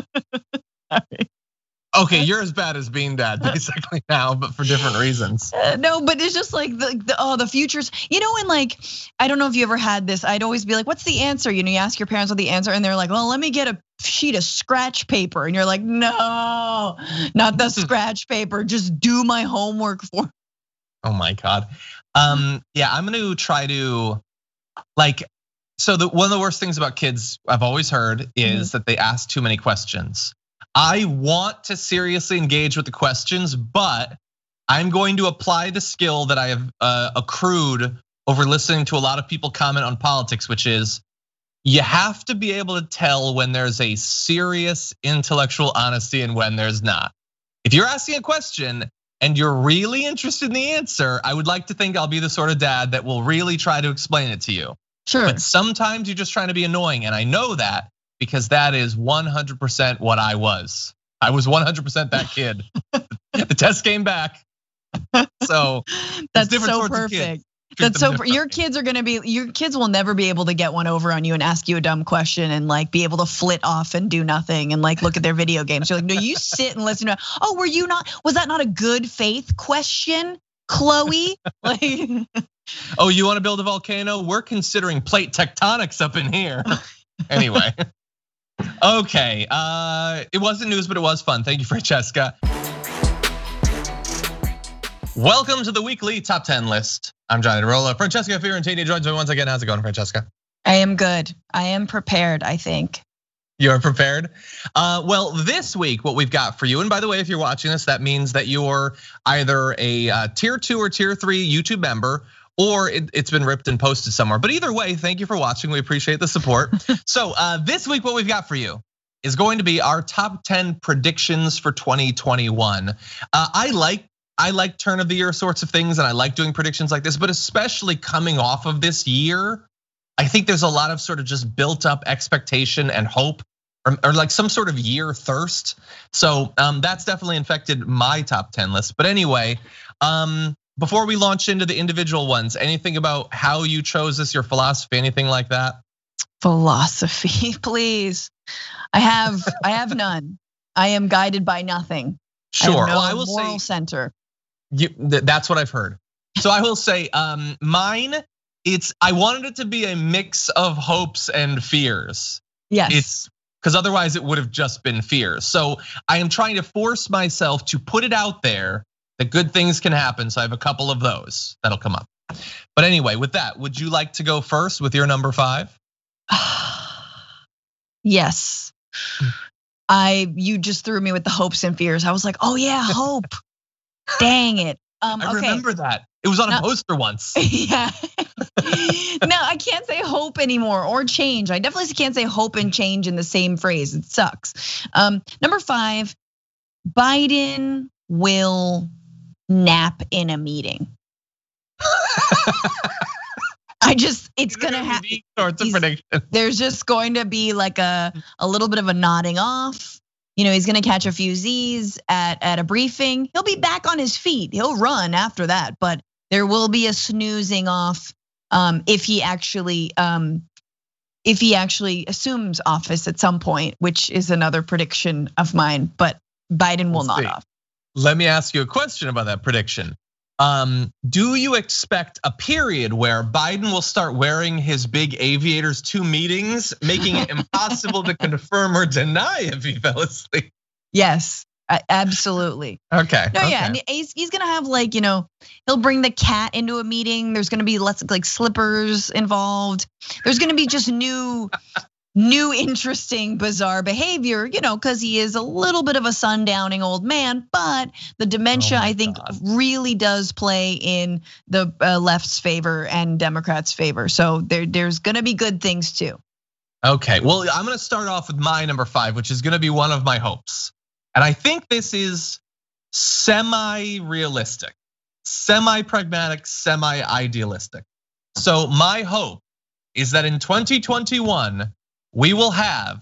no. Okay, you're as bad as Bean Dad basically now, but for different reasons. Uh, no, but it's just like the, the oh the futures. You know, when like I don't know if you ever had this. I'd always be like, "What's the answer?" You know, you ask your parents what the answer, and they're like, "Well, let me get a sheet of scratch paper," and you're like, "No, not the scratch paper. Just do my homework for." Oh my God. Um, yeah, I'm gonna try to. Like, so the, one of the worst things about kids I've always heard is mm-hmm. that they ask too many questions. I want to seriously engage with the questions, but I'm going to apply the skill that I have uh, accrued over listening to a lot of people comment on politics, which is you have to be able to tell when there's a serious intellectual honesty and when there's not. If you're asking a question and you're really interested in the answer, I would like to think I'll be the sort of dad that will really try to explain it to you. Sure. But sometimes you're just trying to be annoying, and I know that because that is one hundred percent what I was. I was one hundred percent that kid. The test came back. So that's so perfect. That's so your kids are gonna be your kids will never be able to get one over on you and ask you a dumb question and like be able to flit off and do nothing and like look at their video games. You're like, no, you sit and listen to. Oh, were you not? Was that not a good faith question, Chloe? Like, oh, you want to build a volcano? We're considering plate tectonics up in here. Anyway, okay. Uh, it wasn't news, but it was fun. Thank you, Francesca. Welcome to the weekly top ten list. I'm Johnny DeRola. Francesca Fiorentini joins me once again. How's it going, Francesca? I am good. I am prepared, I think. You're prepared? Uh, well, this week, what we've got for you, and by the way, if you're watching this, that means that you're either a tier two or tier three YouTube member, or it, it's been ripped and posted somewhere. But either way, thank you for watching. We appreciate the support. So this week, what we've got for you is going to be our top ten predictions for twenty twenty-one. I like I like turn of the year sorts of things, and I like doing predictions like this, but especially coming off of this year, I think there's a lot of sort of just built up expectation and hope, or, or like some sort of year thirst. So um, that's definitely infected my top ten list. But anyway, um, before we launch into the individual ones, anything about how you chose this, your philosophy, anything like that? Philosophy, please. I have, I have none. I am guided by nothing. Sure. I have no well, I will moral say, center. You, that's what I've heard. So I will say, um, mine. It's I wanted it to be a mix of hopes and fears. Yes. It's because otherwise it would have just been fears. So I am trying to force myself to put it out there that good things can happen. So I have a couple of those that'll come up. But anyway, with that, would you like to go first with your number five? Yes. I you just threw me with the hopes and fears. I was like, oh yeah, hope. Dang it. Um, I okay. remember that. It was on no. a poster once. Yeah. No, I can't say hope anymore or change. I definitely can't say hope and change in the same phrase. It sucks. Um, number five, Biden will nap in a meeting. I just, it's gonna happen. Sorts of predictions. There's just going to be like a, a little bit of a nodding off. You know, he's gonna catch a few Z's at, at a briefing. He'll be back on his feet. He'll run after that, but there will be a snoozing off um, if he actually um, if he actually assumes office at some point, which is another prediction of mine. But Biden will Let's nod see. off. Let me ask you a question about that prediction. Um, do you expect a period where Biden will start wearing his big aviators to meetings, making it impossible to confirm or deny if he fell asleep? Yes, absolutely. Okay. No, okay. yeah, and he's he's gonna have like, you know, he'll bring the cat into a meeting. There's gonna be lots of like slippers involved. There's gonna be just new. New, interesting, bizarre behavior, you know, because he is a little bit of a sundowning old man, but the dementia, oh I think, God. really does play in the left's favor and Democrats' favor. So there, there's gonna be good things too. Okay, well, I'm gonna start off with my number five, which is gonna be one of my hopes. And I think this is semi-realistic, semi-pragmatic, semi-idealistic. So my hope is that in twenty twenty-one, we will have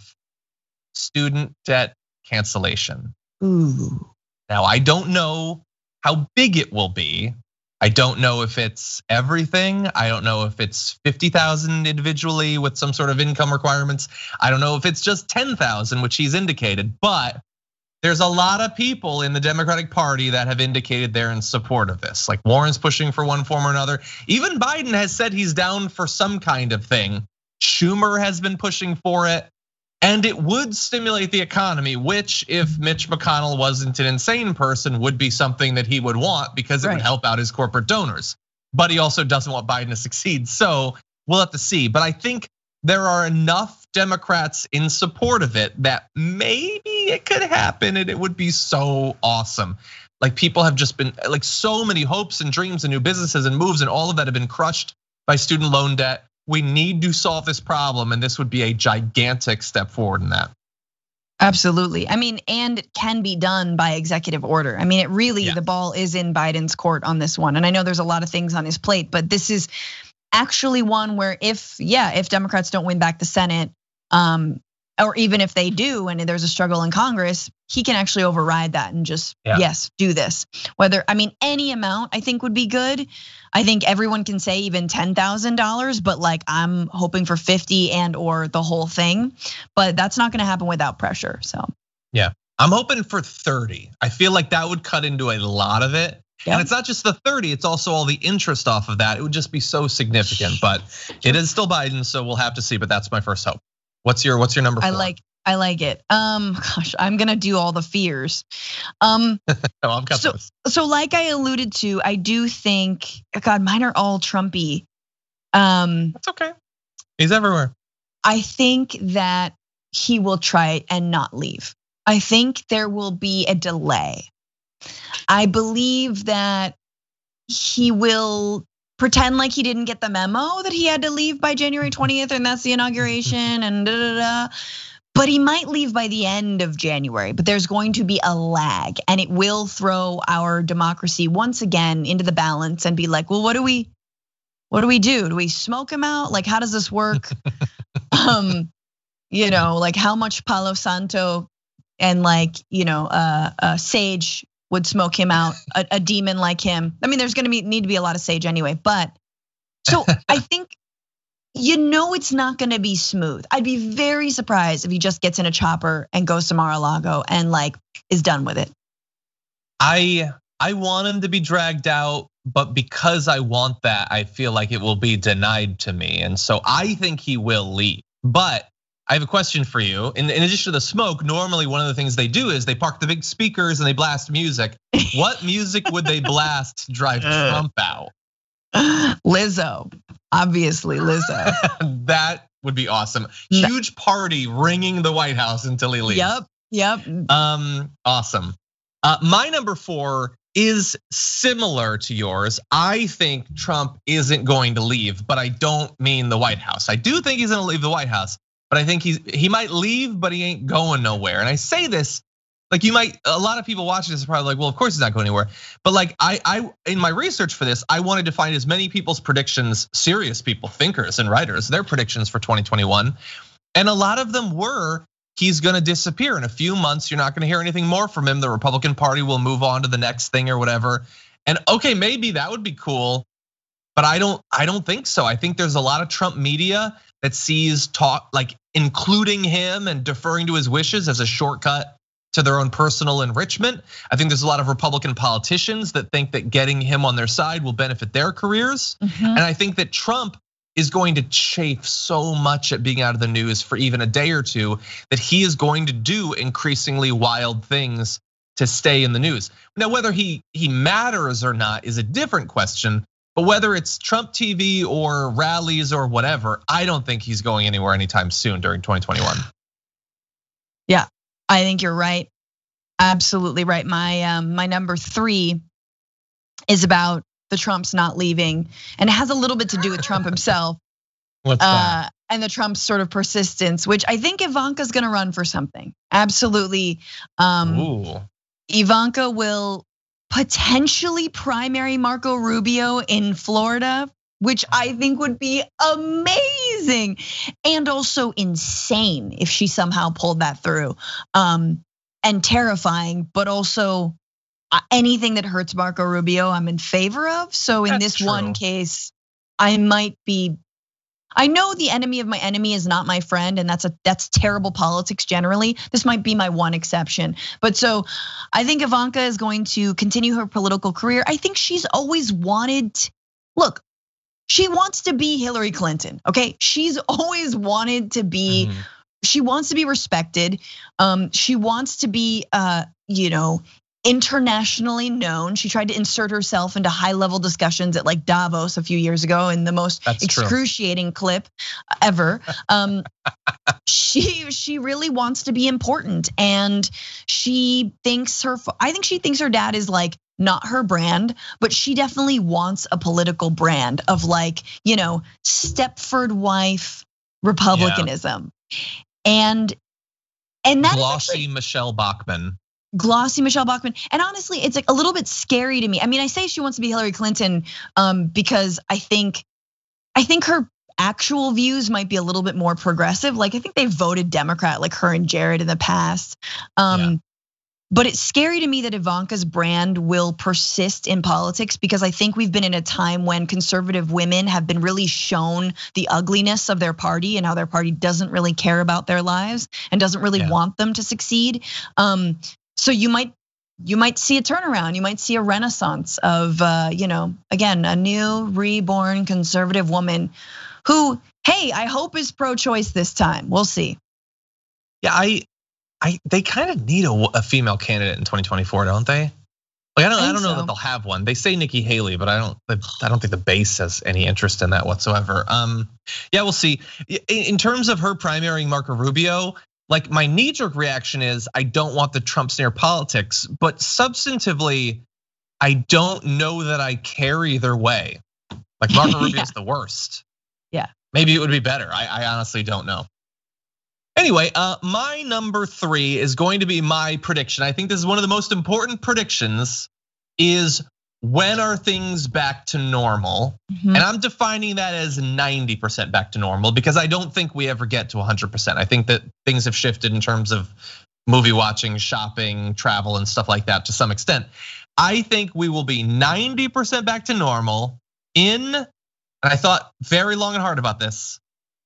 student debt cancellation. Ooh. Now, I don't know how big it will be. I don't know if it's everything. I don't know if it's fifty thousand individually with some sort of income requirements. I don't know if it's just ten thousand, which he's indicated, but there's a lot of people in the Democratic Party that have indicated they're in support of this. Like Warren's pushing for one form or another. Even Biden has said he's down for some kind of thing. Schumer has been pushing for it. And it would stimulate the economy, which if Mitch McConnell wasn't an insane person, would be something that he would want because it right. would help out his corporate donors. But he also doesn't want Biden to succeed. So we'll have to see. But I think there are enough Democrats in support of it that maybe it could happen and it would be so awesome. Like people have just been, like so many hopes and dreams and new businesses and moves and all of that have been crushed by student loan debt. We need to solve this problem, and this would be a gigantic step forward in that. Absolutely. I mean, and it can be done by executive order. I mean, it really, yeah. the ball is in Biden's court on this one. And I know there's a lot of things on his plate, but this is actually one where if, yeah, if Democrats don't win back the Senate, um, or even if they do and there's a struggle in Congress, he can actually override that and just, yeah. yes, do this. Whether, I mean, any amount I think would be good. I think everyone can say even ten thousand dollars, but like I'm hoping for fifty and or the whole thing. But that's not gonna happen without pressure, so. Yeah, I'm hoping for thirty. I feel like that would cut into a lot of it. Yep. And it's not just the thirty, it's also all the interest off of that. It would just be so significant, but it is still Biden, so we'll have to see, but that's my first hope. What's your what's your number four? I like I like it. Um, gosh, I'm gonna do all the fears. Um, oh, I've got so, those. So, like I alluded to, I do think, God, mine are all Trumpy. Um, That's okay. He's everywhere. I think that he will try and not leave. I think there will be a delay. I believe that he will pretend like he didn't get the memo that he had to leave by January twentieth, and that's the inauguration, and da da da. But he might leave by the end of January, but there's going to be a lag, and it will throw our democracy once again into the balance and be like, well, what do we, what do we do? Do we smoke him out? Like, how does this work? um, you know, like how much Palo Santo and like, you know, uh, uh Sage would smoke him out, a, a demon like him. I mean, there's gonna be need to be a lot of Sage anyway, but so I think, you know, it's not gonna be smooth. I'd be very surprised if he just gets in a chopper and goes to Mar-a-Lago and like is done with it. I I want him to be dragged out, but because I want that, I feel like it will be denied to me. And so I think he will leave. But I have a question for you. In, in addition to the smoke, normally one of the things they do is they park the big speakers and they blast music. What music would they blast to drive Trump out? Lizzo, obviously Lizzo. That would be awesome. Huge party ringing the White House until he leaves. Yep, yep. Um, awesome. Uh, my number four is similar to yours. I think Trump isn't going to leave, but I don't mean the White House. I do think he's gonna leave the White House, but I think he's he might leave, but he ain't going nowhere. And I say this, like you might, a lot of people watching this are probably like, well, of course he's not going anywhere. But like I, I in my research for this, I wanted to find as many people's predictions, serious people, thinkers and writers, their predictions for twenty twenty-one. And a lot of them were, he's gonna disappear in a few months. You're not gonna hear anything more from him. The Republican Party will move on to the next thing or whatever. And okay, maybe that would be cool, but I don't, I don't think so. I think there's a lot of Trump media that sees talk, like including him and deferring to his wishes as a shortcut to their own personal enrichment. I think there's a lot of Republican politicians that think that getting him on their side will benefit their careers. Mm-hmm. And I think that Trump is going to chafe so much at being out of the news for even a day or two that he is going to do increasingly wild things to stay in the news. Now, whether he he matters or not is a different question, but whether it's Trump T V or rallies or whatever, I don't think he's going anywhere anytime soon during twenty twenty-one. Yeah, I think you're right. Absolutely right. My um, my number three is about the Trumps not leaving, and it has a little bit to do with Trump himself. What's that? Uh, and the Trump sort of persistence, which I think Ivanka's gonna run for something. Absolutely. Um, Ooh. Ivanka will potentially primary Marco Rubio in Florida, which I think would be amazing and also insane if she somehow pulled that through. Um, and terrifying, but also anything that hurts Marco Rubio, I'm in favor of. So in That's this true. one case, I might be, I know the enemy of my enemy is not my friend, and that's a that's terrible politics generally. This might be my one exception. But so I think Ivanka is going to continue her political career. I think she's always wanted, look, she wants to be Hillary Clinton, okay? She's always wanted to be, mm-hmm. she wants to be respected. Um, she wants to be, you know, internationally known. She tried to insert herself into high level discussions at like Davos a few years ago in the most That's excruciating true. clip ever. Um, she she really wants to be important, and she thinks her, I think she thinks her dad is like not her brand, but she definitely wants a political brand of like, you know, Stepford wife Republicanism. Yeah. And and that glossy actually, Michelle Bachmann. Glossy Michelle Bachmann. And honestly, it's like a little bit scary to me. I mean, I say she wants to be Hillary Clinton because I think I think her actual views might be a little bit more progressive. Like I think they voted Democrat like her and Jared in the past. Um, yeah. But it's scary to me that Ivanka's brand will persist in politics because I think we've been in a time when conservative women have been really shown the ugliness of their party and how their party doesn't really care about their lives and doesn't really yeah. want them to succeed. Um, so you might you might see a turnaround. You might see a renaissance of, you know, again, a new reborn conservative woman who, hey, I hope is pro-choice this time. We'll see. Yeah, I. I, they kind of need a, a female candidate in twenty twenty-four, don't they? Like I don't, I, I don't know so. that they'll have one. They say Nikki Haley, but I don't, I don't think the base has any interest in that whatsoever. Um, yeah, we'll see. In terms of her primarying Marco Rubio, like my knee-jerk reaction is I don't want the Trump smear politics, but substantively, I don't know that I care either way. Like Marco Rubio is the worst. Yeah, maybe it would be better. I, I honestly don't know. Anyway, uh, my number three is going to be my prediction. I think this is one of the most important predictions is when are things back to normal? Mm-hmm. And I'm defining that as ninety percent back to normal because I don't think we ever get to one hundred percent. I think that things have shifted in terms of movie watching, shopping, travel, and stuff like that to some extent. I think we will be ninety percent back to normal in, and I thought very long and hard about this,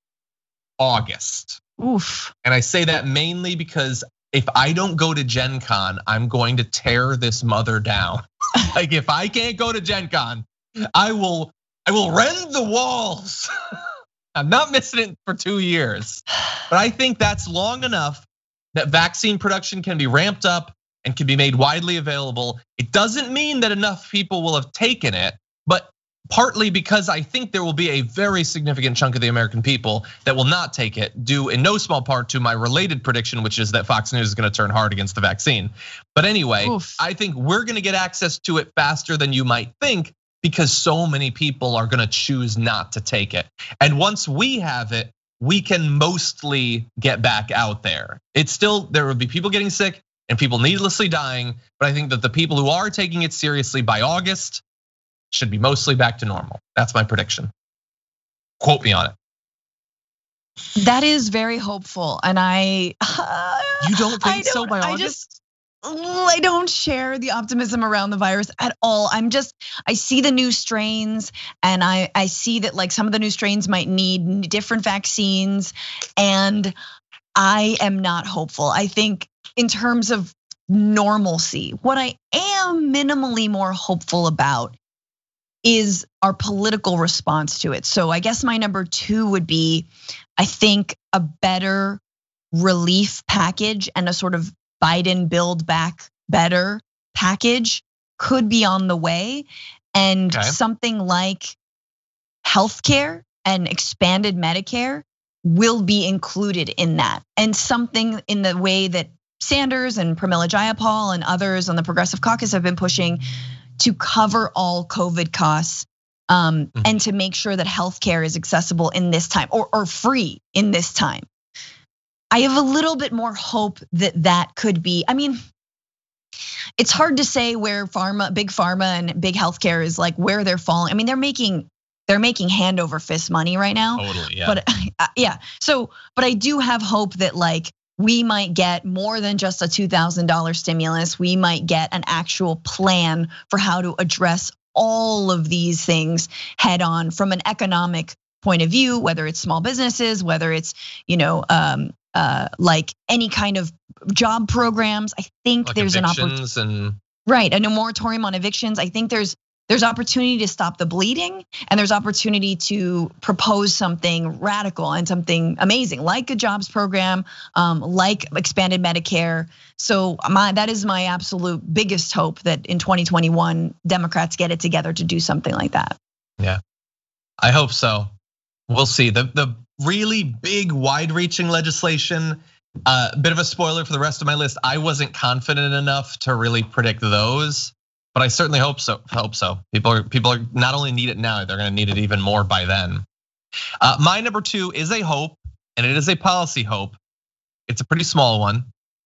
August. Oof. And I say that mainly because if I don't go to Gen Con, I'm going to tear this mother down. Like if I can't go to Gen Con, I will I will rend the walls. I'm not missing it for two years. But I think that's long enough that vaccine production can be ramped up and can be made widely available. It doesn't mean that enough people will have taken it, but partly because I think there will be a very significant chunk of the American people that will not take it, due in no small part to my related prediction, which is that Fox News is gonna turn hard against the vaccine. But anyway, Oof. I think we're gonna get access to it faster than you might think because so many people are gonna choose not to take it. And once we have it, we can mostly get back out there. It's still, there will be people getting sick and people needlessly dying, but I think that the people who are taking it seriously by August should be mostly back to normal. That's my prediction. Quote me on it. That is very hopeful, and I. Uh, you don't think don't, so by August? I just, I don't share the optimism around the virus at all. I'm just, I see the new strains, and I I see that like some of the new strains might need different vaccines, and I am not hopeful. I think in terms of normalcy. What I am minimally more hopeful about is our political response to it. So I guess my number two would be, I think a better relief package and a sort of Biden build back better package could be on the way. And okay. something like healthcare and expanded Medicare will be included in that. And something in the way that Sanders and Pramila Jayapal and others on the Progressive Caucus have been pushing to cover all COVID costs um, mm-hmm. and to make sure that healthcare is accessible in this time or, or free in this time. I have a little bit more hope that that could be, I mean, it's hard to say where pharma, big pharma and big healthcare is like where they're falling. I mean, they're making they're making hand over fist money right now. Totally, yeah. But yeah, so but I do have hope that like we might get more than just a two thousand dollars stimulus. We might get an actual plan for how to address all of these things head on from an economic point of view, whether it's small businesses, whether it's, you know, um, uh, like any kind of job programs. I think like there's an opportunity. And- right, and a moratorium on evictions. I think there's there's opportunity to stop the bleeding, and there's opportunity to propose something radical and something amazing, like a jobs program, um, like expanded Medicare. So my that is my absolute biggest hope that in twenty twenty-one Democrats get it together to do something like that. Yeah, I hope so. We'll see. The the really big, wide-reaching legislation. A uh, bit of a spoiler for the rest of my list. I wasn't confident enough to really predict those, but I certainly hope so. Hope so. People are people are not only need it now, they're going to need it even more by then. Uh, my number two is a hope, and it is a policy hope. It's a pretty small one.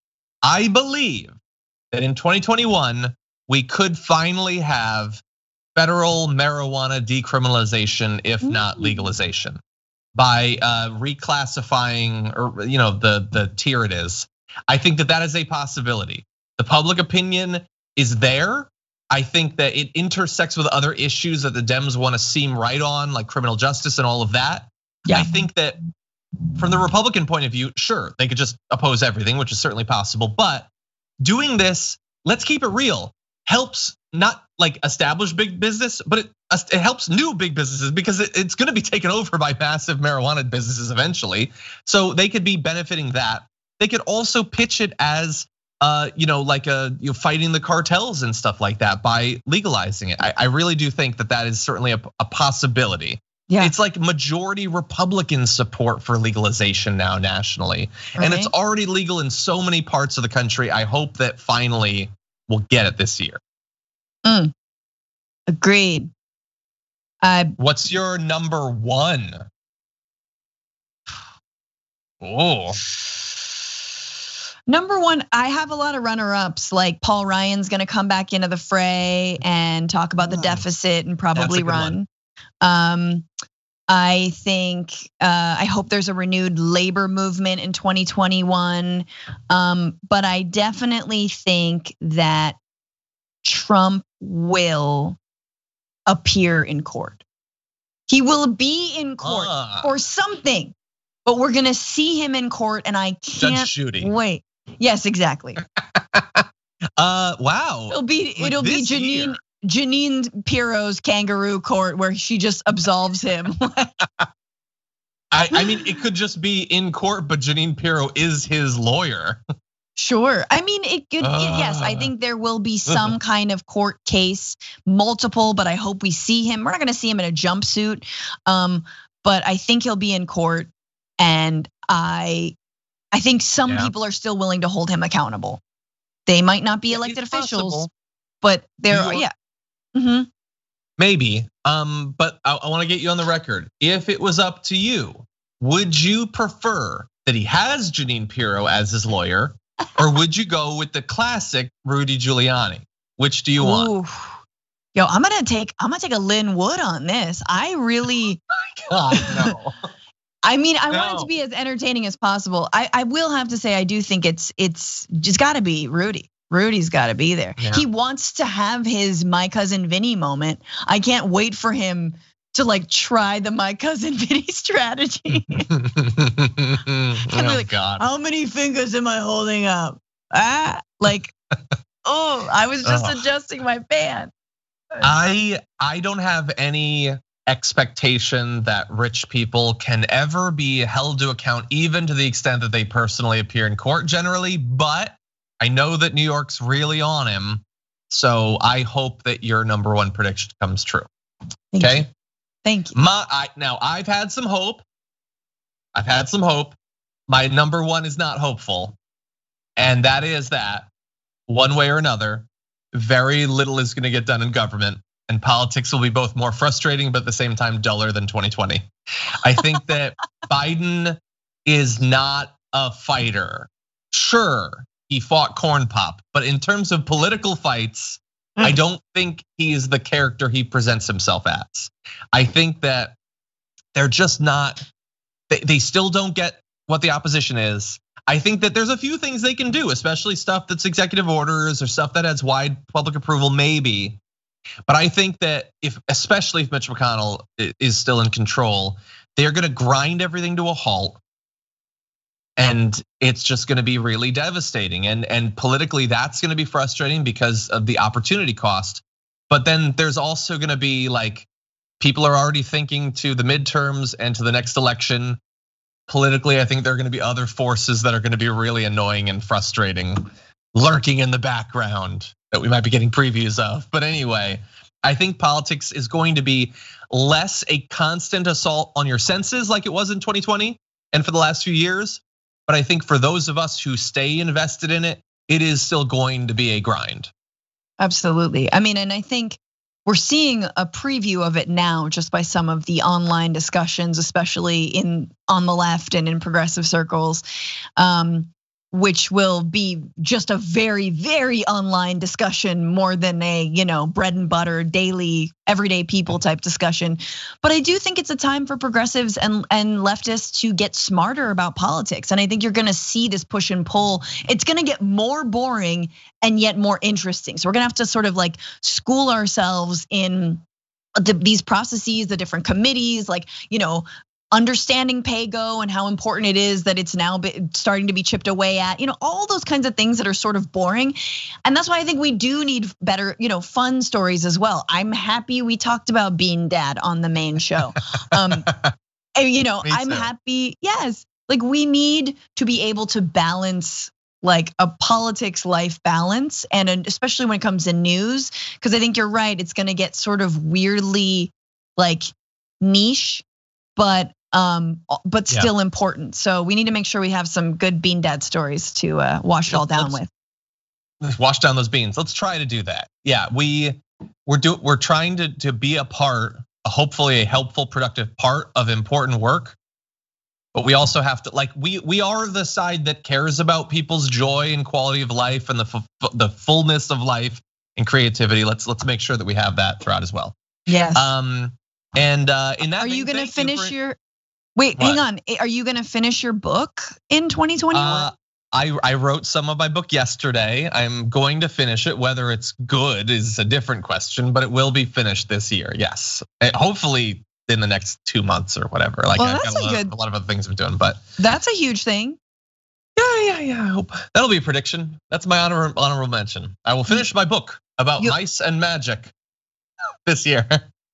I believe that in twenty twenty-one we could finally have federal marijuana decriminalization, if not legalization, by reclassifying, or you know, the the tier it is. I think that that is a possibility. The public opinion is there. I think that it intersects with other issues that the Dems want to seem right on, like criminal justice and all of that. Yeah. I think that from the Republican point of view, sure, they could just oppose everything, which is certainly possible. But doing this, let's keep it real, helps not like establish big business, but it, it helps new big businesses because it's going to be taken over by massive marijuana businesses eventually. So they could be benefiting that. They could also pitch it as, uh, you know, like a you know, fighting the cartels and stuff like that by legalizing it. I, I really do think that that is certainly a, a possibility. Yeah. It's like majority Republican support for legalization now nationally, right. And it's already legal in so many parts of the country. I hope that finally we'll get it this year. Mm. Agreed. Uh, What's your number one? Oh. Number one, I have a lot of runner-ups. Like Paul Ryan's going to come back into the fray and talk about the deficit and probably run. Um, I think uh, I hope there's a renewed labor movement in twenty twenty-one. Um, but I definitely think that Trump will appear in court. He will be in court uh, for something, but we're gonna see him in court, and I can't wait. Yes, exactly. uh, wow. It'll be like it'll be Jeanine year. Jeanine Pirro's kangaroo court where she just absolves him. I, I mean, it could just be in court, but Jeanine Pirro is his lawyer. Sure. I mean, it could, uh, yes, I think there will be some kind of court case, multiple, but I hope we see him. We're not gonna see him in a jumpsuit, um, but I think he'll be in court, and I, I think some yeah. people are still willing to hold him accountable. They might not be elected it's officials, possible. But they're, yeah. Mm-hmm. Maybe, um, but I, I wanna get you on the record. If it was up to you, would you prefer that he has Jeanine Pirro as his lawyer? Or would you go with the classic Rudy Giuliani? Which do you want? Ooh. Yo, I'm gonna take I'm gonna take a Lin Wood on this. I really, oh God, no. I mean, I no. want it to be as entertaining as possible. I, I will have to say, I do think it's it's just got to be Rudy. Rudy's got to be there. Yeah. He wants to have his My Cousin Vinny moment. I can't wait for him to like try the My Cousin Vinny strategy. Oh like, God! How many fingers am I holding up? Ah, like Oh, I was just oh. adjusting my fan. I I don't have any expectation that rich people can ever be held to account, even to the extent that they personally appear in court generally. But I know that New York's really on him. So I hope that your number one prediction comes true. Thank okay. You. Thank you. My, I, now I've had some hope. I've had some hope. My number one is not hopeful. And that is that one way or another, very little is gonna get done in government, and politics will be both more frustrating, but at the same time duller than twenty twenty. I think that Biden is not a fighter. Sure, he fought Corn Pop, but in terms of political fights, I don't think he is the character he presents himself as. I think that they're just not, they still don't get what the opposition is. I think that there's a few things they can do, especially stuff that's executive orders or stuff that has wide public approval, maybe. But I think that if, especially if Mitch McConnell is still in control, they're gonna grind everything to a halt. And it's just gonna be really devastating. And, and politically, that's gonna be frustrating because of the opportunity cost. But then there's also gonna be like, people are already thinking to the midterms and to the next election. Politically, I think there are gonna be other forces that are gonna be really annoying and frustrating, lurking in the background that we might be getting previews of. But anyway, I think politics is going to be less a constant assault on your senses like it was in twenty twenty and for the last few years. But I think for those of us who stay invested in it, it is still going to be a grind. Absolutely. I mean, and I think we're seeing a preview of it now just by some of the online discussions, especially in on the left and in progressive circles, um, which will be just a very, very online discussion more than a, you know, bread and butter, daily, everyday people type discussion. But I do think it's a time for progressives and, and leftists to get smarter about politics. And I think you're gonna see this push and pull. It's gonna get more boring and yet more interesting. So we're gonna have to sort of like school ourselves in the, these processes, the different committees, like, you know, understanding PAYGO and how important it is that it's now starting to be chipped away at, you know, all those kinds of things that are sort of boring. And that's why I think we do need better, you know, fun stories as well. I'm happy we talked about Bean Dad on the main show. Um, and you know, I'm happy, yes, like we need to be able to balance like a politics life balance, and especially when it comes to news, because I think you're right, it's gonna get sort of weirdly like niche, but um, but still yeah. important. So we need to make sure we have some good Bean Dad stories to uh, wash it all down let's, with. Let's wash down those beans. Let's try to do that. Yeah, we we're do we're trying to to be a part, hopefully a helpful, productive part of important work. But we also have to like we we are the side that cares about people's joy and quality of life and the the fullness of life and creativity. Let's let's make sure that we have that throughout as well. Yes. Um, and uh, in that, are you gonna finish you for, your? Wait, what? hang on. Are you gonna finish your book in twenty twenty-one? Uh, I I wrote some of my book yesterday. I'm going to finish it. Whether it's good is a different question, but it will be finished this year. Yes, hopefully in the next two months or whatever. Like well, I've got a lot, good, a lot of other things I'm doing, but that's a huge thing. Yeah, yeah, yeah. I hope that'll be a prediction. That's my honorable honorable mention. I will finish my book about you, mice and magic this year.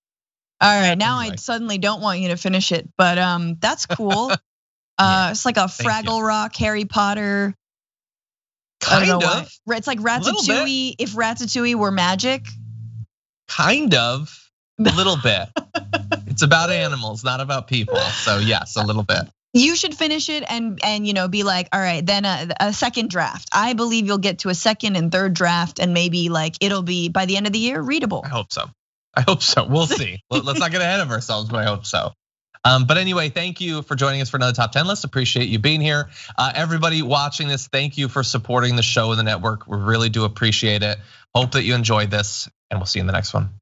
All right, now anyway. I suddenly don't want you to finish it, but um, that's cool. yeah, uh, it's like a Fraggle Rock, Harry Potter. Kind of. Why. It's like Ratatouille. If Ratatouille were magic. Kind of. A little bit. It's about animals, not about people. So yes, a little bit. You should finish it and and you know be like, all right, then a, a second draft. I believe you'll get to a second and third draft, and maybe like it'll be by the end of the year readable. I hope so. I hope so. We'll see. Let's not get ahead of ourselves, but I hope so. Um, but anyway, thank you for joining us for another Top ten List. Appreciate you being here. Uh, everybody watching this, thank you for supporting the show and the network. We really do appreciate it. Hope that you enjoyed this, and we'll see you in the next one.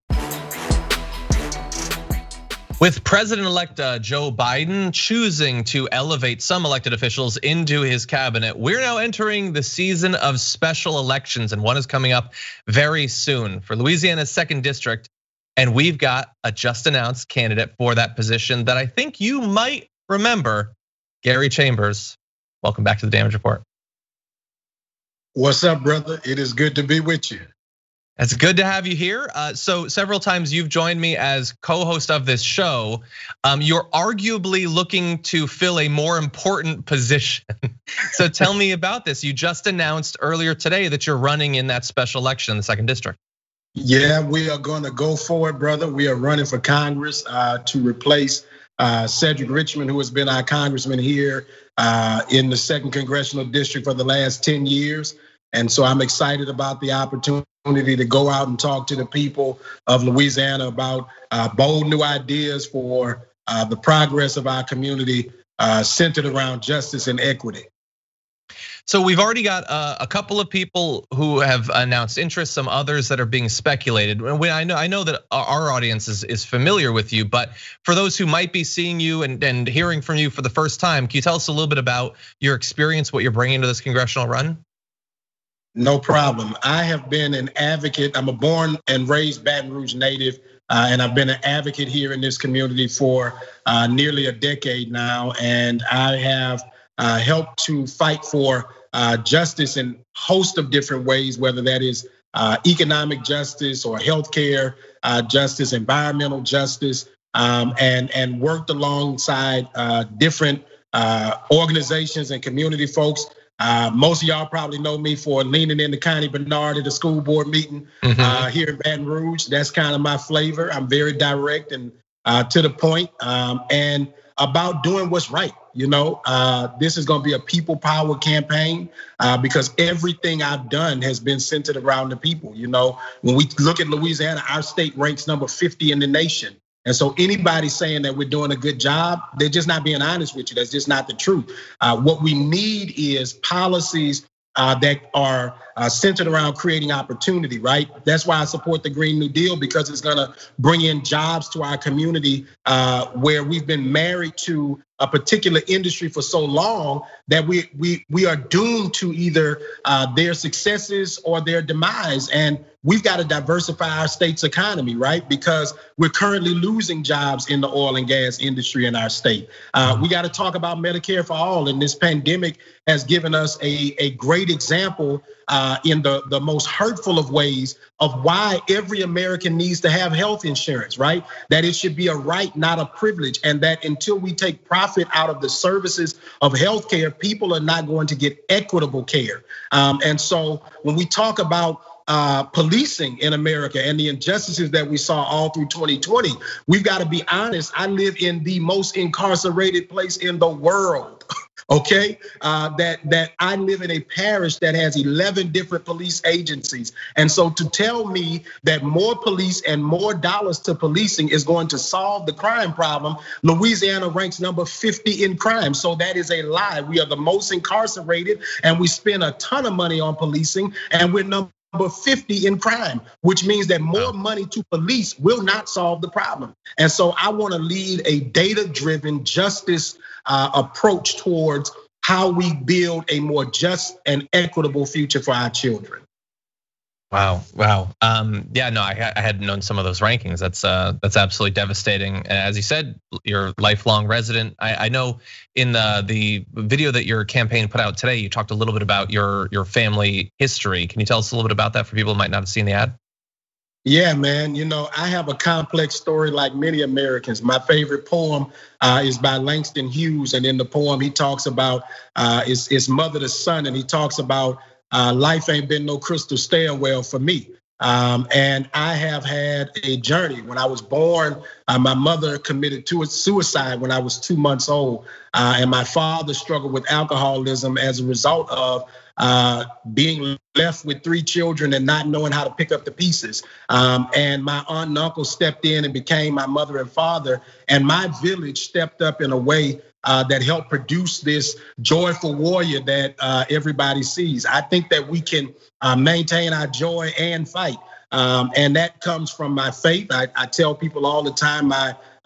With President-elect Joe Biden choosing to elevate some elected officials into his cabinet, we're now entering the season of special elections, and one is coming up very soon for Louisiana's second district. And we've got a just announced candidate for that position that I think you might remember, Gary Chambers. Welcome back to the Damage Report. What's up, brother? It is good to be with you. It's good to have you here. Uh, so several times you've joined me as co-host of this show. Um, you're arguably looking to fill a more important position. So tell me about this. You just announced earlier today that you're running in that special election in the second district. Yeah, we are going to go for it, brother. We are running for Congress uh, to replace uh, Cedric Richmond, who has been our congressman here uh, in the second congressional district for the last ten years. And so I'm excited about the opportunity to go out and talk to the people of Louisiana about bold new ideas for the progress of our community centered around justice and equity. So we've already got a couple of people who have announced interest, some others that are being speculated. I know I know that our audience is, is familiar with you, but for those who might be seeing you and, and hearing from you for the first time, can you tell us a little bit about your experience, what you're bringing to this congressional run? No problem. I have been an advocate. I'm a born and raised Baton Rouge native, uh, and I've been an advocate here in this community for uh, nearly a decade now. And I have uh, helped to fight for uh, justice in a host of different ways, whether that is uh, economic justice or healthcare uh, justice, environmental justice, um, and, and worked alongside uh, different uh, organizations and community folks. Uh, most of y'all probably know me for leaning into Connie Bernard at the school board meeting mm-hmm. uh, here in Baton Rouge. That's kind of my flavor. I'm very direct and uh, to the point, um, and about doing what's right. You know, uh, this is going to be a people power campaign uh, because everything I've done has been centered around the people. You know, when we look at Louisiana, our state ranks number fifty in the nation. And so anybody saying that we're doing a good job, they're just not being honest with you. That's just not the truth. Uh, what we need is policies uh, that are uh, centered around creating opportunity, right? That's why I support the Green New Deal, because it's gonna bring in jobs to our community uh, where we've been married to a particular industry for so long that we we we are doomed to either uh, their successes or their demise. And we've got to diversify our state's economy, right? Because we're currently losing jobs in the oil and gas industry in our state. Uh, we got to talk about Medicare for all. And this pandemic has given us a, a great example uh, in the, the most hurtful of ways of why every American needs to have health insurance, right? That it should be a right, not a privilege. And that until we take profit out of the services of healthcare, people are not going to get equitable care. Um, and so when we talk about Uh, policing in America and the injustices that we saw all through twenty twenty, we've got to be honest. I live in the most incarcerated place in the world. Okay, uh, that that I live in a parish that has eleven different police agencies, and so to tell me that more police and more dollars to policing is going to solve the crime problem, Louisiana ranks number fifty in crime. So that is a lie. We are the most incarcerated, and we spend a ton of money on policing, and we're number Number fifty in crime, which means that more money to police will not solve the problem. And so I want to lead a data-driven justice uh, approach towards how we build a more just and equitable future for our children. Wow, wow. Um, yeah, no, I, I had known some of those rankings. That's uh, that's absolutely devastating. As you said, you're a lifelong resident. I, I know in the the video that your campaign put out today, you talked a little bit about your your family history. Can you tell us a little bit about that for people who might not have seen the ad? Yeah, man. You know, I have a complex story like many Americans. My favorite poem uh, is by Langston Hughes, and in the poem he talks about uh, his his mother to son, and he talks about Uh, life ain't been no crystal stairwell for me. Um, and I have had a journey. When I was born, uh, my mother committed to suicide when I was two months old. Uh, and my father struggled with alcoholism as a result of uh, being left with three children and not knowing how to pick up the pieces. Um, and my aunt and uncle stepped in and became my mother and father. And my village stepped up in a way Uh, that helped produce this joyful warrior that uh, everybody sees. I think that we can uh, maintain our joy and fight. Um, and that comes from my faith. I, I tell people all the time, my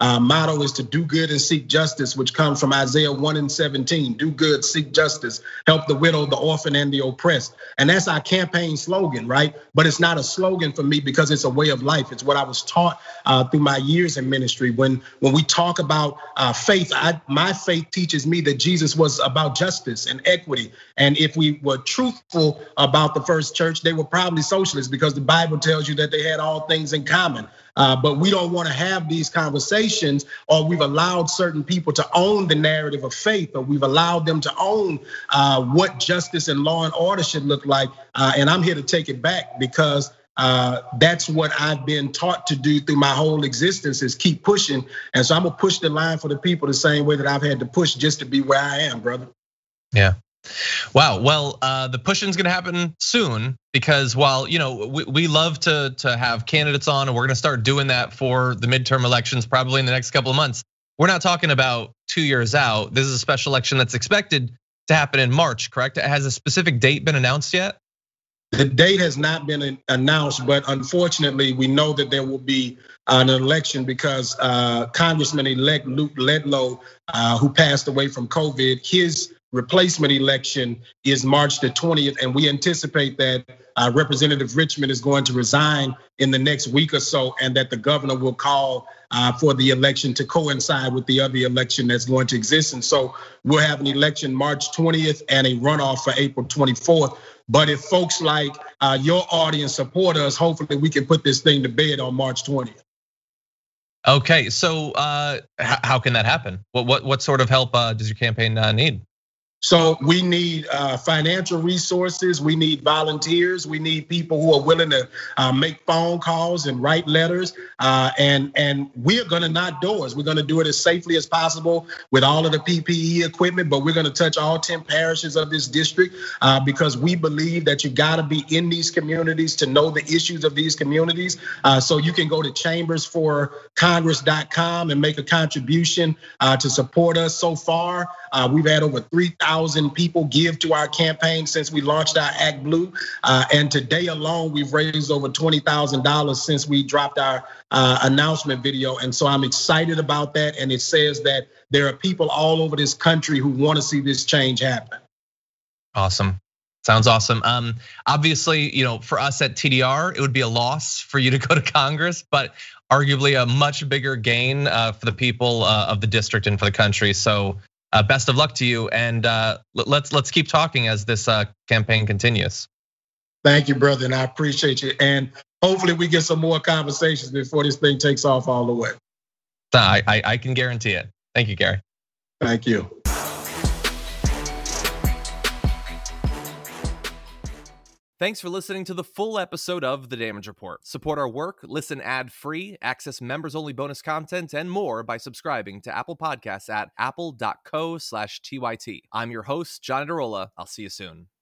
uh, motto is to do good and seek justice, which comes from Isaiah one and seventeen. Do good, seek justice, help the widow, the orphan, and the oppressed. And that's our campaign slogan, right? But it's not a slogan for me because it's a way of life. It's what I was taught uh, through my years in ministry. When when we talk about uh, faith, I, my faith teaches me that Jesus was about justice and equity. And if we were truthful about the first church, they were probably socialists because the Bible tells you that they had all things in common. Uh, but we don't want to have these conversations, or we've allowed certain people to own the narrative of faith, or we've allowed them to own uh, what justice and law and order should look like. Uh, and I'm here to take it back because uh, that's what I've been taught to do through my whole existence, is keep pushing. And so I'm gonna push the line for the people the same way that I've had to push just to be where I am, brother. Yeah. Wow. Well, uh, the pushing's going to happen soon because while, you know, we, we love to, to have candidates on, and we're going to start doing that for the midterm elections probably in the next couple of months. We're not talking about two years out. This is a special election that's expected to happen in March, correct? Has a specific date been announced yet? The date has not been announced, but unfortunately, we know that there will be an election because uh, Congressman-elect Luke Ledlow, uh, who passed away from COVID, his replacement election is March the twentieth, and we anticipate that uh, Representative Richmond is going to resign in the next week or so, and that the governor will call uh, for the election to coincide with the other election that's going to exist. And so we'll have an election March twentieth and a runoff for April twenty-fourth. But if folks like uh, your audience support us, hopefully we can put this thing to bed on March twentieth. Okay, so uh, how can that happen? What what what sort of help uh, does your campaign need? So we need financial resources, we need volunteers, we need people who are willing to make phone calls and write letters. And, and we are gonna knock doors. We're gonna do it as safely as possible with all of the P P E equipment, but we're gonna touch all ten parishes of this district because we believe that you gotta be in these communities to know the issues of these communities. So you can go to chambers for congress dot com and make a contribution to support us. So far, we've had over three thousand people give to our campaign since we launched our Act Blue. And today alone, we've raised over twenty thousand dollars since we dropped our announcement video. And so I'm excited about that. And it says that there are people all over this country who want to see this change happen. Awesome. Sounds awesome. Um, obviously, you know, for us at T D R, it would be a loss for you to go to Congress, but arguably a much bigger gain for the people of the district and for the country. So Uh, best of luck to you, and uh, let's let's keep talking as this uh, campaign continues. Thank you, brother, and I appreciate you. And hopefully, we get some more conversations before this thing takes off all the way. I I, I can guarantee it. Thank you, Gary. Thank you. Thanks for listening to the full episode of The Damage Report. Support our work, listen ad-free, access members-only bonus content, and more by subscribing to Apple Podcasts at apple dot co slash T Y T. I'm your host, John Adarola. I'll see you soon.